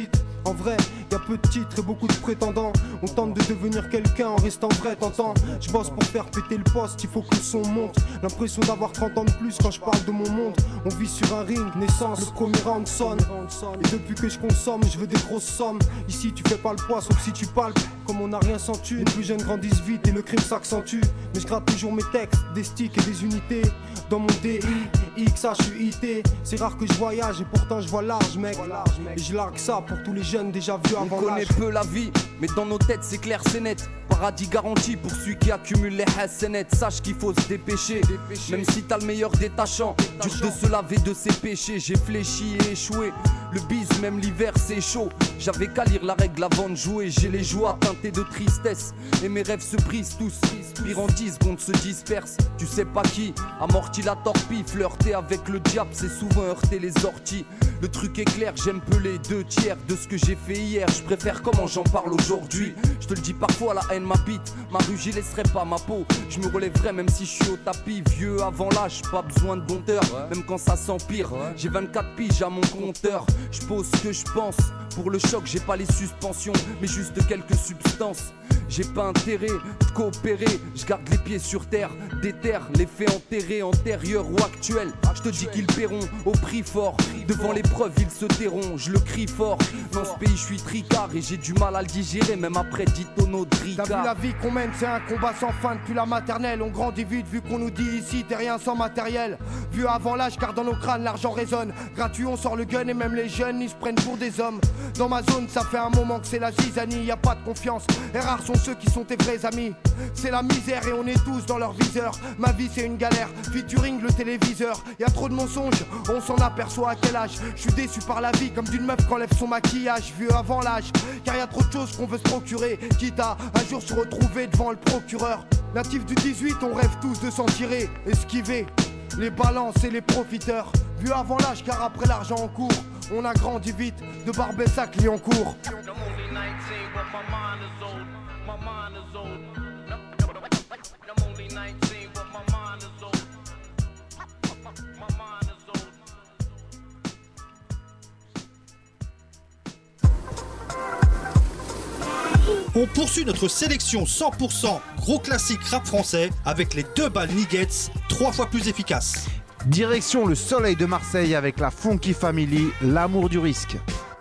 Speaker 9: En vrai, y a peu de titres et beaucoup de prétendants. On tente de devenir quelqu'un en restant vrai, t'entends. Je bosse pour faire péter le poste, il faut que le son monte. L'impression d'avoir trente ans de plus quand je parle de mon monde. On vit sur un ring, naissance, le premier round sonne. Et depuis que je consomme, je veux des grosses sommes. Ici tu fais pas le poids sauf si tu palpes. Comme on n'a rien sans thune, les plus jeunes grandissent vite et le crime s'accentue. Mais je gratte toujours mes textes, des sticks et des unités. Dans mon D I, X H U I T. C'est rare que je voyage et pourtant je vois large mec. Et je largue ça pour tous les jeunes déjà vus avant l'âge.
Speaker 11: On connaît peu la vie, mais dans nos têtes c'est clair, c'est net. Paradis garanti pour celui qui accumule les hassanettes. Sache qu'il faut se dépêcher, même si t'as le meilleur détachant. Dur de se laver de ses péchés. J'ai fléchi et échoué. Le bise, même l'hiver c'est chaud. J'avais qu'à lire la règle avant de jouer. J'ai les joies teintées de tristesse et mes rêves se brisent tous. Pire en dix secondes se dispersent. Tu sais pas qui amortit la torpille. Flirter avec le diable c'est souvent heurter les orties. Le truc est clair, j'aime peu les deux tiers de ce que j'ai fait hier. Je préfère comment j'en parle aujourd'hui. Je te le dis parfois, la haine m'habite. Ma rue j'y laisserai pas ma peau. Je me relèverai même si je suis au tapis. Vieux avant l'âge, pas besoin de dompteur. Même quand ça s'empire, j'ai vingt-quatre piges à mon compteur. Je pose ce que je pense. Pour le choc j'ai pas les suspensions, mais juste quelques substances. J'ai pas intérêt de coopérer. Je garde les pieds sur terre, déterre les faits enterrés, antérieurs ou actuels. Je te dis qu'ils paieront au prix fort. Devant l'épreuve ils se tairont, je le crie fort. Dans ce pays je suis tricard et j'ai du mal à le digérer, même après dix tonneaux de ricard.
Speaker 24: T'as vu la vie qu'on mène, c'est un combat sans fin depuis la maternelle. On grandit vite vu qu'on nous dit ici t'es rien sans matériel. Vu avant l'âge car dans nos crânes l'argent résonne. Gratuit on sort le gun et même les jeunes ils se prennent pour des hommes. Dans ma zone ça fait un moment que c'est la zizanie, y a pas de confiance. Et rares sont ceux qui sont tes vrais amis. C'est la misère et on est tous dans leur viseur. Ma vie c'est une galère, featuring le téléviseur. Y a trop de mensonges, on s'en aperçoit à quel âge. Je suis déçu par la vie comme d'une meuf qu'enlève son maquillage. Vieux avant l'âge, car y a trop de choses qu'on veut se procurer. Quitte à un jour se retrouver devant le procureur. Natif du dix-huit, on rêve tous de s'en tirer. Esquiver les balances et les profiteurs. Vieux avant l'âge car après l'argent en cours. On a grandi vite de Barbès à Clignancourt.
Speaker 4: On poursuit notre sélection cent pour cent gros classique rap français avec les deux balles Nigets, trois fois plus efficaces.
Speaker 5: Direction le soleil de Marseille avec la Funky Family, l'amour du risque.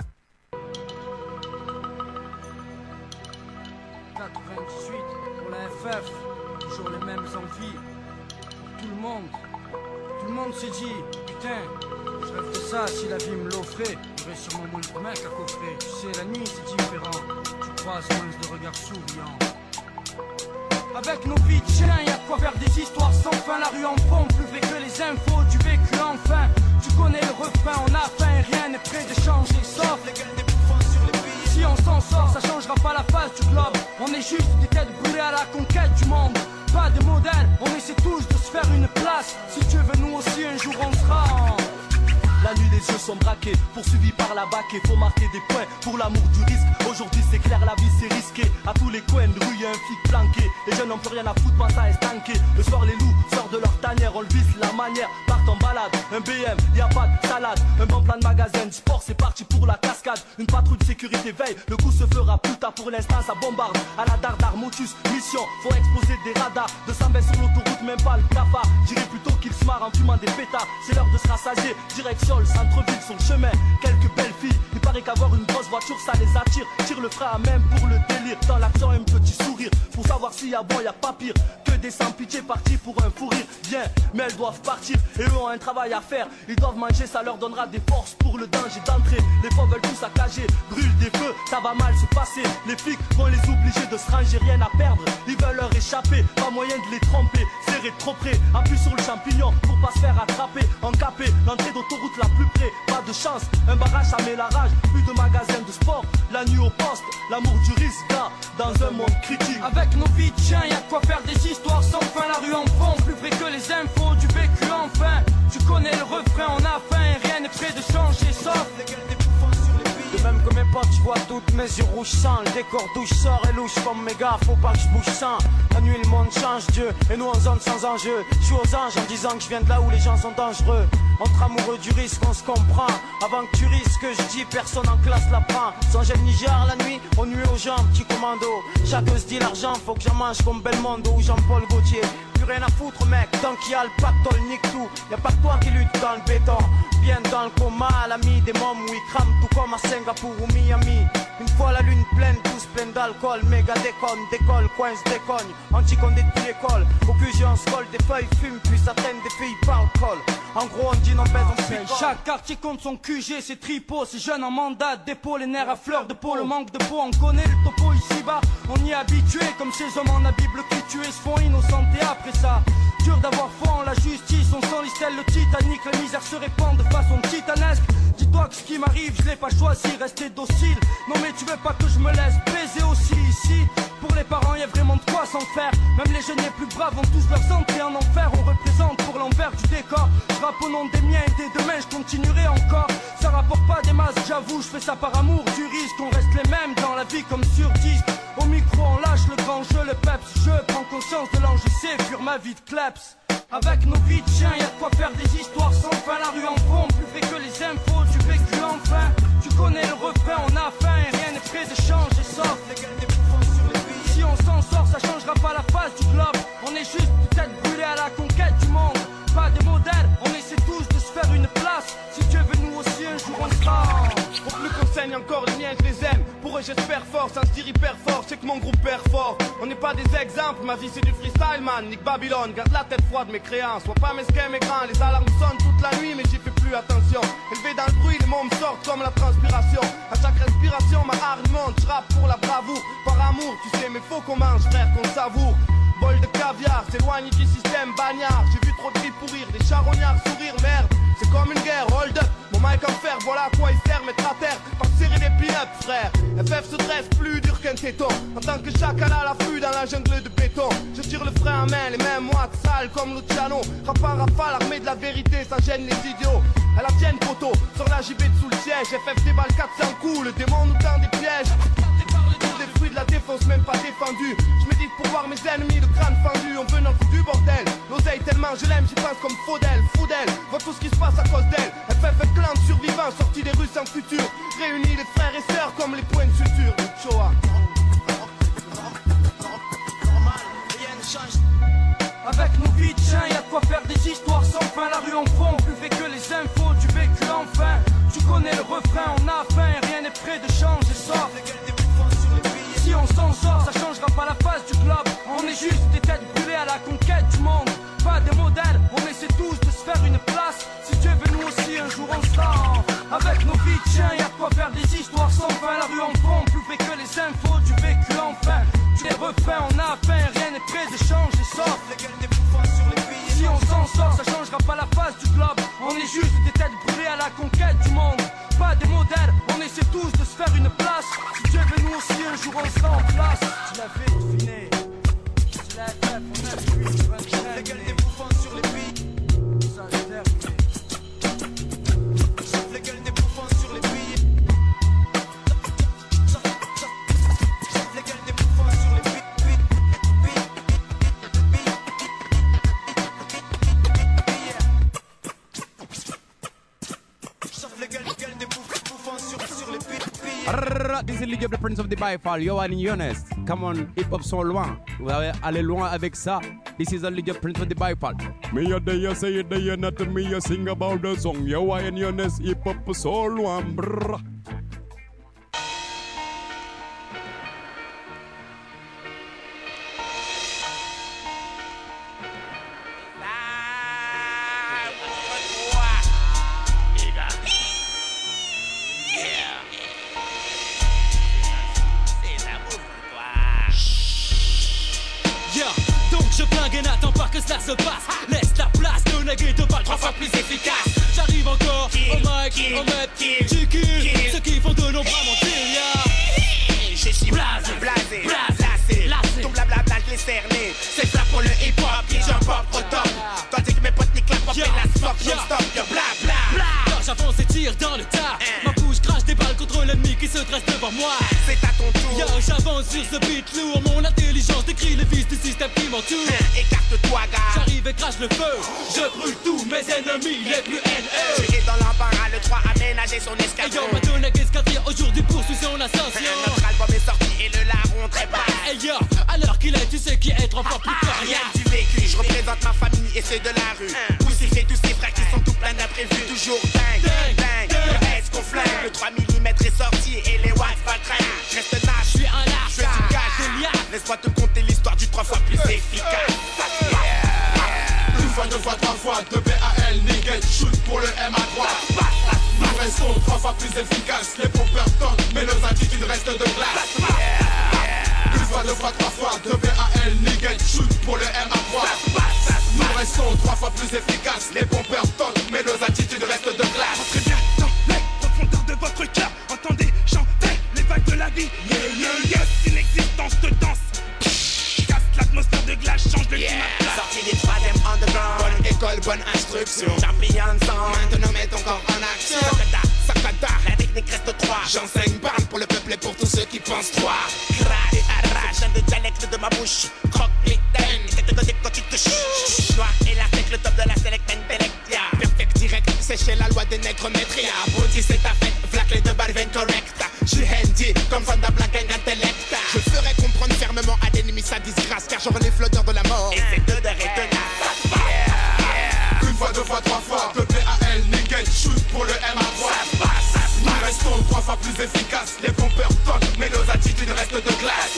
Speaker 10: quatre-vingt-dix-huit pour la F F, toujours les mêmes envies. Pour tout le monde, tout le monde s'est dit, putain, je rêve de ça, si la vie me l'offrait, j'aurais sûrement moins de mecs à coffrer. Tu sais, la nuit c'est différent, tu croises moins de regards souriants. Avec nos vies de chien, y'a de quoi faire des histoires sans fin. La rue en fond, plus vrai que les infos du vécu enfin. Tu connais le refrain, on a faim et rien n'est prêt de changer. Sauf les gueules des bouffons sur les pays. Si on s'en sort, ça changera pas la face du globe. On est juste des têtes brûlées à la conquête du monde. Pas de modèle, on essaie tous de se faire une place. Si tu veux, nous aussi un jour on sera en...
Speaker 12: La nuit les yeux sont braqués, poursuivis par la bac et faut marquer des points pour l'amour du risque. Aujourd'hui c'est clair, la vie c'est risqué. À tous les coins de rue y'a un flic planqué. Les jeunes n'ont plus rien à foutre, pas ça estanqué. Le soir les loups sortent de leur tanière, on le visse la manière. Partent en balade, un B M, y'a pas de salade. Un bon plan de magasin, de sport c'est parti pour la cascade. Une patrouille de sécurité veille, le coup se fera plus tard. Pour l'instant ça bombarde, à la dardar, motus, mission. Faut exposer des radars, de cent vingt sur l'autoroute, même pas le cafard. J'irai plutôt qu'il se marre en fumant des pétards. C'est l'heure de se rassasier, direction le centre-ville, son chemin, quelques belles filles. Il paraît qu'avoir une grosse voiture ça les attire. Tire le frein à même pour le délire. Dans l'action un petit sourire, pour savoir s'il y a bon, y a pas pire que des sans-pitié partis pour un fou rire. Bien, mais elles doivent partir et eux ont un travail à faire. Ils doivent manger, ça leur donnera des forces pour le danger d'entrée. Les pauvres veulent tout saccager, brûlent des feux, ça va mal se passer. Les flics vont les obliger de se ranger, rien à perdre. Ils veulent leur échapper, pas moyen de les tromper. Serré trop près, appuie sur le champignon pour pas se faire attraper. Encapé, l'entrée d'autoroute la plus près, pas de chance. Un barrage ça met la rage, plus de magasins de sport. La nuit au poste, l'amour du risque là, dans un monde critique.
Speaker 10: Avec nos vies de chien, y'a de quoi faire des histoires sans fin. La rue en fond, plus vrai que les infos du vécu enfin. Tu connais le refrain, on a faim et rien n'est prêt de changer. Sauf
Speaker 2: De même que mes potes, je vois toutes mes yeux rouges sang. Le décor d'où je sors est louche comme mes gars, faut pas que je bouge sans. La nuit le monde change Dieu, et nous en zone sans enjeu. Je suis aux anges en disant que je viens de là où les gens sont dangereux. Entre amoureux du risque on se comprend. Avant que tu risques, je dis personne en classe la prend. Sans gel Niger la nuit, on nuit aux gens, petit commando. Chacun se dit l'argent, faut que j'en mange comme Belmondo ou Jean-Paul Gaultier. Plus rien à foutre mec, tant qu'il y a le pactole nique tout. Y'a pas que toi qui lutte dans le béton. Bien dans le coma, l'ami des mômes où ils crament tout comme à Singapour ou Miami. Une fois la lune pleine, tous pleins d'alcool. Méga déconne, décolle, coince, décogne. Anti-condé depuis l'école. Au Q G on se colle, des feuilles fument, puis ça traîne des filles par le col. En gros on dit non baise, on picole.
Speaker 22: Chaque quartier compte son Q G, c'est tripot. C'est jeunes en mandat, dépôt, les nerfs à fleur de peau. Le manque de peau, on connaît le topo ici-bas. On y est habitué, comme ces hommes en la Bible qui tués se font innocentés après ça. Dur d'avoir foi en la justice, on sent l'istelle, le Titanic, la misère se répand de façon titanesque. Dis-toi que ce qui m'arrive, je l'ai pas choisi, rester docile. Non mais tu veux pas que je me laisse baiser aussi ici. Pour les parents, y a vraiment de quoi s'en faire. Même les jeunes les plus braves ont tous leurs entrées en enfer. On représente pour l'envers du décor. Je rappe au nom des miens et dès demain je continuerai encore. Ça rapporte pas des masses, j'avoue, je fais ça par amour du risque. On reste les mêmes dans la vie comme sur disque. Au micro on lâche le grand jeu, le peps. Je prends conscience de l'enjeu, c'est fuir ma vie de kleps. Avec nos vies de chiens, y'a de quoi faire des histoires sans fin. La rue en fond, plus fait que les infos du vécu enfin. Tu connais le refrain, on a faim et rien n'est prêt de changer sauf si on s'en sort, ça changera pas la face du globe. On est juste peut-être brûlés à la conquête du monde. Pas des modèles, on essaie tous de se faire une place. Si Dieu veut nous aussi un jour on sera.
Speaker 24: Pour plus qu'on saigne encore les miens, je les aime. Pour eux j'espère fort, ça se dire hyper fort. C'est que mon groupe perd fort. On n'est pas des exemples, ma vie c'est du freestyle man. Nick Babylone, garde la tête froide mes créances. Sois pas mesquin mais grand, les alarmes sonnent toute la nuit mais j'y fais plus attention. Élevé dans le bruit, les mots me sortent comme la transpiration. À chaque respiration, ma hargne monte, je rappe pour la bravoure. Par amour, tu sais mais faut qu'on mange frère, qu'on savoure. Bol de caviar, s'éloigne du système bagnard. J'ai vu trop de filles pourrir, des charognards sourire, merde. C'est comme une guerre, hold up. Mon mic en fer, voilà à quoi il sert, mettre à terre. Pas serrer des pin-up, frère. F F se dresse plus dur qu'un téton. En tant que chacal à l'affût dans la jungle de béton. Je tire le frein à main, les mêmes moites sales comme Luciano. Rap en rafale, armé de la vérité, ça gêne les idiots. À la tienne, poteau, sur la J B de sous le siège. F F déballe quatre cents coups, le démon nous tend des pièges. Les fruits de la défense même pas défendus. Je médite pour voir mes ennemis de crâne fendu. On veut notre du bordel. L'oseille tellement je l'aime, j'y pense comme Faudel. Faudel, vois tout ce qui se passe à cause d'elle. F F est clan de survivants, sortis des rues sans futur. Réunis les frères et sœurs comme les points de suture. Shoah.
Speaker 22: Avec nos vies de chiens, y'a de quoi faire des histoires sans fin. La rue en fond, plus fait que les infos du vécu enfin. Tu connais le refrain, on a faim, rien n'est prêt de changer ça. Si on s'en sort, ça changera pas la face du globe. On est juste des têtes brûlées à la conquête du monde. Pas des modèles, on essaie tous de se faire une place. Si Dieu veut nous aussi, un jour on sera. Avec nos vies de chiens, y'a de quoi faire des histoires sans fin. La rue en fond, plus fait que les infos du vécu enfin. Tu les refrains, on a faim, rien n'est prêt de changer sauf. Si on s'en sort, ça changera pas la face du globe. On est juste des têtes brûlées à la conquête du monde. Pas des modèles, on essaie tous de se faire une place. Si Dieu veut nous aussi, un jour on sera en place. Tu l'avais deviné. Tu l'as fait, on a vu sur un train. La gueule des bouffons sur les billes. Ça a terminé. Sauf la gueule des bouffons sur les billes. Sauf la gueule des bouffons sur les billes.
Speaker 13: This is League of the Prince of the Bifal, Yohan Younes. Come on, hip hop sont loin. Vous allez aller loin avec ça. This is the League of the Prince of the Bifal.
Speaker 14: Me a day you say it day you not me you sing about the song. Yohan Younes, hip hop so loin, brr.
Speaker 15: Ça se passe, laisse la place, de néguer de balles trois fois plus efficace. J'arrive encore au mic, au mec, tu kills ceux qui font de nos bras mentir.
Speaker 21: Je suis blasé, blasé, blasé, lassé. Ton blablabla je l'ai cerné. C'est ça pour le hip hop qui jump up au top. Toi dis que mes potes niquent la pop et la smoke non stop. Yo blabla,
Speaker 15: quand j'avance et tire dans le tas, ma bouche crache des balles contre l'ennemi reste devant moi.
Speaker 21: C'est à ton tour.
Speaker 15: Yo, j'avance sur ce beat lourd. Mon intelligence décrit les vices du système qui m'entoure.
Speaker 21: Écarte-toi, gars.
Speaker 15: J'arrive et crache le feu. Je brûle tous mes ennemis les plus haineux.
Speaker 21: Tu es dans l'embarras, le droit à ménager son escadron.
Speaker 15: Hey yo, Madonna, qu'est-ce qu'à dire aujourd'hui poursuit son ascension.
Speaker 21: Notre album est sorti et le larron trépasse.
Speaker 15: Hey yo, à l'heure qu'il est, tu sais qui est être enfant plus que rien.
Speaker 21: Du vécu, je représente ma famille et ceux de la rue. Poussif et tous ces frères qui sont tout pleins d'imprévus. Toujours dingue, dingue, dingue. Est-ce qu'on flingue? Le trois millimètres est sorti et les watts pas train. Je reste nage,
Speaker 15: je suis un large,
Speaker 21: je suis gage. Laisse-moi te conter l'histoire du trois fois plus efficace.
Speaker 24: Une fois, deux fois, trois fois, deux B A L, nigga, shoot pour le M à droite. Nous restons trois fois plus efficaces, les pompeurs tentent, mais nos attitudes restent de glace. Une fois, deux fois, trois fois, deux B A L, nigga, shoot pour le M à droite. Nous restons trois fois plus efficaces, les pompeurs tentent, mais nos attitudes restent de glace. Entrez bien dans les profondeurs de votre cœur, entendez chanter les vagues de la vie. Yeah, yeah, yeah, une existence de danse. Casse l'atmosphère de glace, change de climat.
Speaker 21: Sorti des troisième underground. Bonne école, bonne instruction. Champion sang, maintenant mets ton corps en action. Sakata, sakata, la technique reste trois. J'enseigne, parle pour le peuple et pour tous ceux qui pensent trois. Crash et arrache, un des dialectes de ma bouche. Croque les dents, c'est te quand tu te chutes. Noir et la tête, le top de la select intellect. Perfect direct, sécher la loi des nègres maîtria. Bouti c'est ta fête, vlac les deux balles correct. J'suis handy, comme Vanda Black gang intellect. Je ferai comprendre fermement à l'ennemi sa disgrâce, car j'aurai les floteurs de la mort. Et c'est deux d'heures et tenace.
Speaker 24: Une fois, deux fois, trois fois, deux B A L, nigga, shoot pour le M à droite. Nous restons trois fois plus efficaces, les pompeurs tentent, mais nos attitudes restent de glace.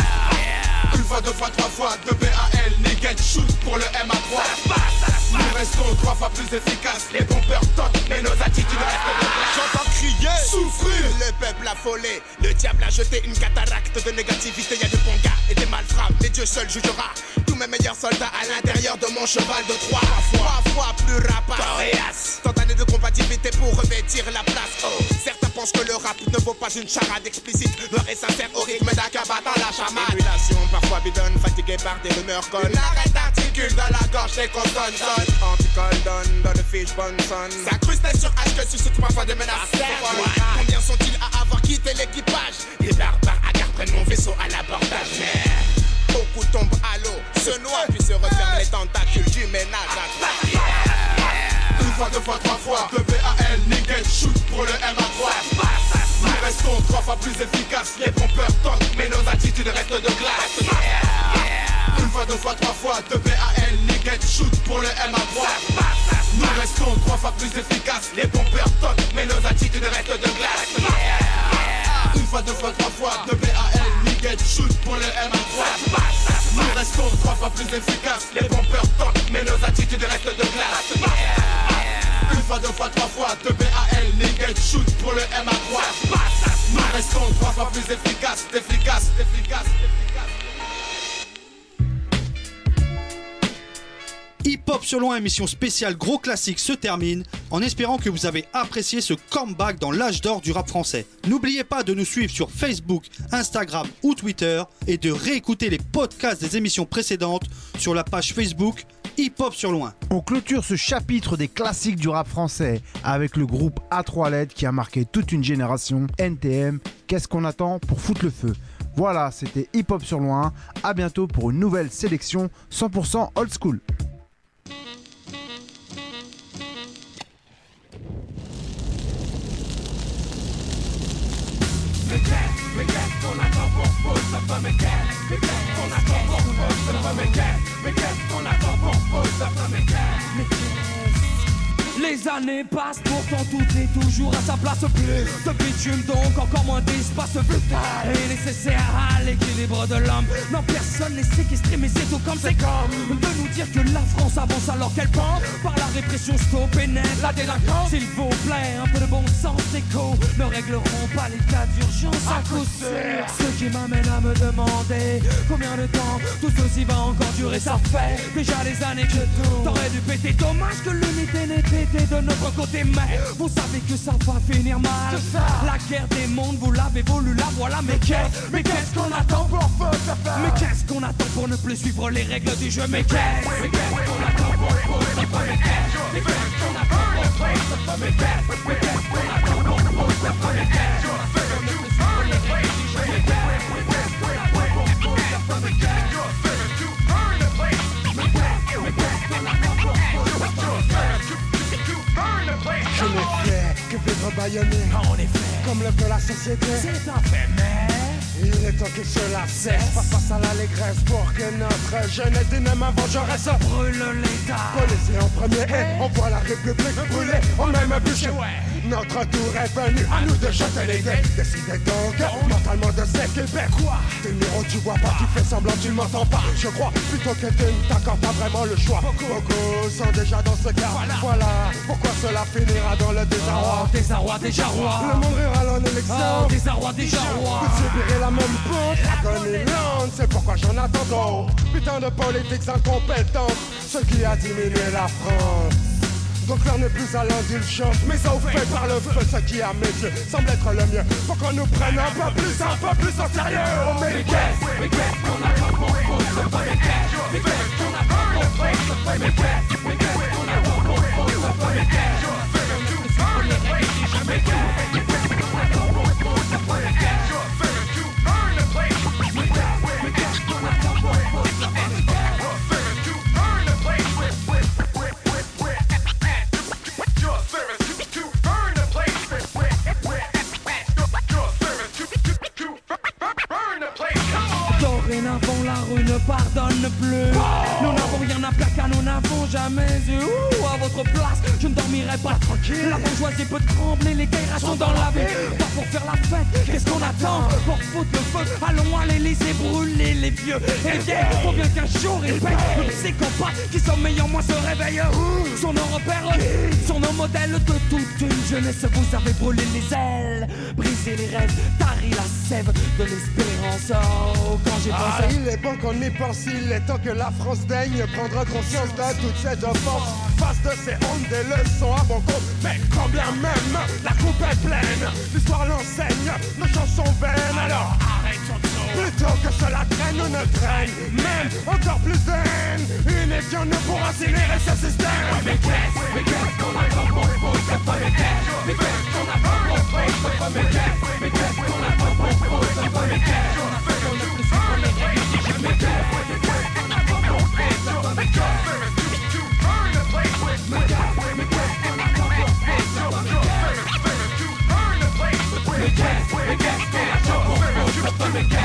Speaker 24: Une fois, deux fois, trois fois, deux B A L, nigga, shoot pour le M à droite. Nous restons trois fois plus efficaces, les pompeurs tentent, mais nos attitudes restent de glace.
Speaker 21: J'entends crier,
Speaker 24: souffrir,
Speaker 21: le peuple affolé. Le diable a jeté une cataracte de négativité. Y'a de bons gars et des malfrats, mais Dieu seul jugera. Tous mes meilleurs soldats à l'intérieur de mon cheval de Troie. Trois fois plus rapace. Tant d'années de compatibilité pour revêtir la place. Oh, certains pensent que le rap ne vaut pas une charade explicite. Noir et sincère au rythme d'accabat dans la chamade. Émulation parfois bidonne, fatigué par des rumeurs connes. L'arrêt d'articule dans la gorge et consonne sonne. Anticole donne, donne fiche bonne sonne. S'incruster sur H que suscite parfois des menaces. Combien sont-ils à avoir quitté l'équipage? Les barbares hagards prennent mon vaisseau à l'abordage. Mais beaucoup tombent à l'eau, se noient puis se referment les tentacules du ménage à trois.
Speaker 24: Une fois, deux fois, trois fois, deux B A L, nigga, shoot pour le M à droite. Nous restons trois fois plus efficaces, les pompeurs tentent, mais nos attitudes restent de glace. Une fois, deux fois, trois fois, deux B A L, nigga, shoot pour le M à droite. Nous restons trois fois plus efficaces, les pompeurs tentent, mais nos attitudes restent de glace. Une fois, deux fois, trois fois, deux B A L, nigga, shoot pour le M à droite. Nous restons trois fois plus efficaces, les pompeurs tentent, mais nos attitudes restent de glace. Une fois, deux fois, trois fois, deux B A L, nigga, shoot pour le M à droite. Nous restons trois fois plus efficaces, efficaces, efficaces, efficaces.
Speaker 4: Hip-Hop sur loin, émission spéciale gros classique se termine en espérant que vous avez apprécié ce comeback dans l'âge d'or du rap français. N'oubliez pas de nous suivre sur Facebook, Instagram ou Twitter et de réécouter les podcasts des émissions précédentes sur la page Facebook Hip-Hop sur loin.
Speaker 5: On clôture ce chapitre des classiques du rap français avec le groupe A trois lettres qui a marqué toute une génération, N T M. Qu'est-ce qu'on attend pour foutre le feu? Voilà, c'était Hip-Hop sur loin. À bientôt pour une nouvelle sélection cent pour cent old school.
Speaker 24: Mais qu'est-ce, mais qu'est-ce qu'on attend pour foutre le feu? Mais qu'est-ce, mais qu'est-ce qu'on attend pour foutre le feu? Mais qu'est-ce, mais qu'est-ce qu'on attend pour foutre le feu? Mais qu'est-ce, mais qu'est-ce?
Speaker 10: Les années passent, pourtant tout est toujours à sa place. Plus de bitume, donc encore moins d'espace vital et nécessaire à l'équilibre de l'homme. Non, personne n'est séquestré, mais c'est tout comme c'est comme de nous dire que la France avance alors qu'elle pend par la répression stop et net la délinquance. S'il vous plaît, un peu de bon sens écho ne régleront pas les cas d'urgence à coup sûr. Ce qui m'amène à me demander combien de temps tout ceci va encore durer. Ça fait déjà des années que tout t'aurais dû péter. Dommage que l'unité n'ait été de notre côté, mais vous savez que ça va finir mal. La guerre des mondes, vous l'avez voulu, la voilà. Mais qu'est-ce, mais qu'est-ce qu'on attend pour Mais qu'est-ce qu'on attend pour ne plus suivre les règles du jeu? Mais qu'est-ce, mais qu'est-ce qu'on attend pour Mais qu'est-ce, mais qu'est-ce qu'on attend pour Mais qu'est-ce, mais qu'est-ce qu'on attend pour Mais qu'est-ce
Speaker 24: Je n'ai fait que vivre bâillonné. En effet, comme le veut la société. C'est un fait, mais il est temps que cela cesse. Face face à l'allégresse pour que notre jeunesse d'une main vengeresse brûle l'État. Policier en premier, et on voit la République brûler au même bûcher. Notre tour est venu, à nous de jeter les dés. Décidez donc mentalement de s'équiper. Quoi? T'es Niro, tu vois pas, tu fais semblant, tu m'entends pas. Je crois plutôt que tu ne t'accordes pas vraiment le choix. Beaucoup sont déjà dans ce cas. Voilà, voilà pourquoi cela finira dans le désarroi.
Speaker 10: Oh, désarroi, déjà roi.
Speaker 24: Le monde rira en élection.
Speaker 10: Oh, désarroi, déjà roi.
Speaker 24: Vous subirez la même pente, l'agonie lente. C'est pourquoi j'en attends d'autres. Putain de politiques incompétentes, ce qui a diminué la France. Donc l'heure n'est plus à l'indulgence, mais au fait par le feu, ce qui à mes yeux semble être le mieux. Faut qu'on nous prenne un peu plus, un peu plus au sérieux. On met les caisses, mais qu'est-ce qu'on a pas pour cause, c'est pas les caisses. Mais qu'est-ce qu'on a pas pour cause, c'est pas les caisses. Mais qu'est-ce qu'on a pas pour cause, c'est pas les caisses. Mais qu'est-ce qu'on a pas pour cause, c'est pas les caisses.
Speaker 10: Dorénavant la rue ne pardonne plus. Nous n'avons rien à plaquer, nous n'avons jamais eu. Ouh, à votre place, je ne dormirai pas tranquille. La bourgeoisie peut trembler, les guerres sont dans la vie. Pas pour faire la fête, qu'est-ce qu'on attend? Pour foutre le feu, allons à l'Élysée brûler les vieux et les vieilles. Faut bien qu'un jour ils payent. Le psychopathe qui sommeille en moi se réveille. Sont nos repères, sont nos modèles de toute une jeunesse. Vous avez brûlé les ailes, brisé les rêves, tari la sève de l'espérance. Oh, quand j'ai pensé.
Speaker 24: Ah, il est bon qu'on y pense, il est temps que la France daigne prendre conscience de toutes ces offenses. Face de ces hontes, des leçons à bon compte. Mais quand bien même la coupe est pleine, l'histoire l'enseigne, nos chansons vaines. Alors arrêtons tout. Plutôt que cela traîne ou ne traîne, même encore plus de haine. Une évienne pour incinérer ce système. Mais qu'est-ce, mais qu'est-ce qu'on a comme bon cause, c'est pas les caisses. Mais qu'est-ce qu'on a comme bon cause, c'est pas mes caisses. Mais qu'est-ce qu'on a comme bon cause, c'est pas les caisses. Make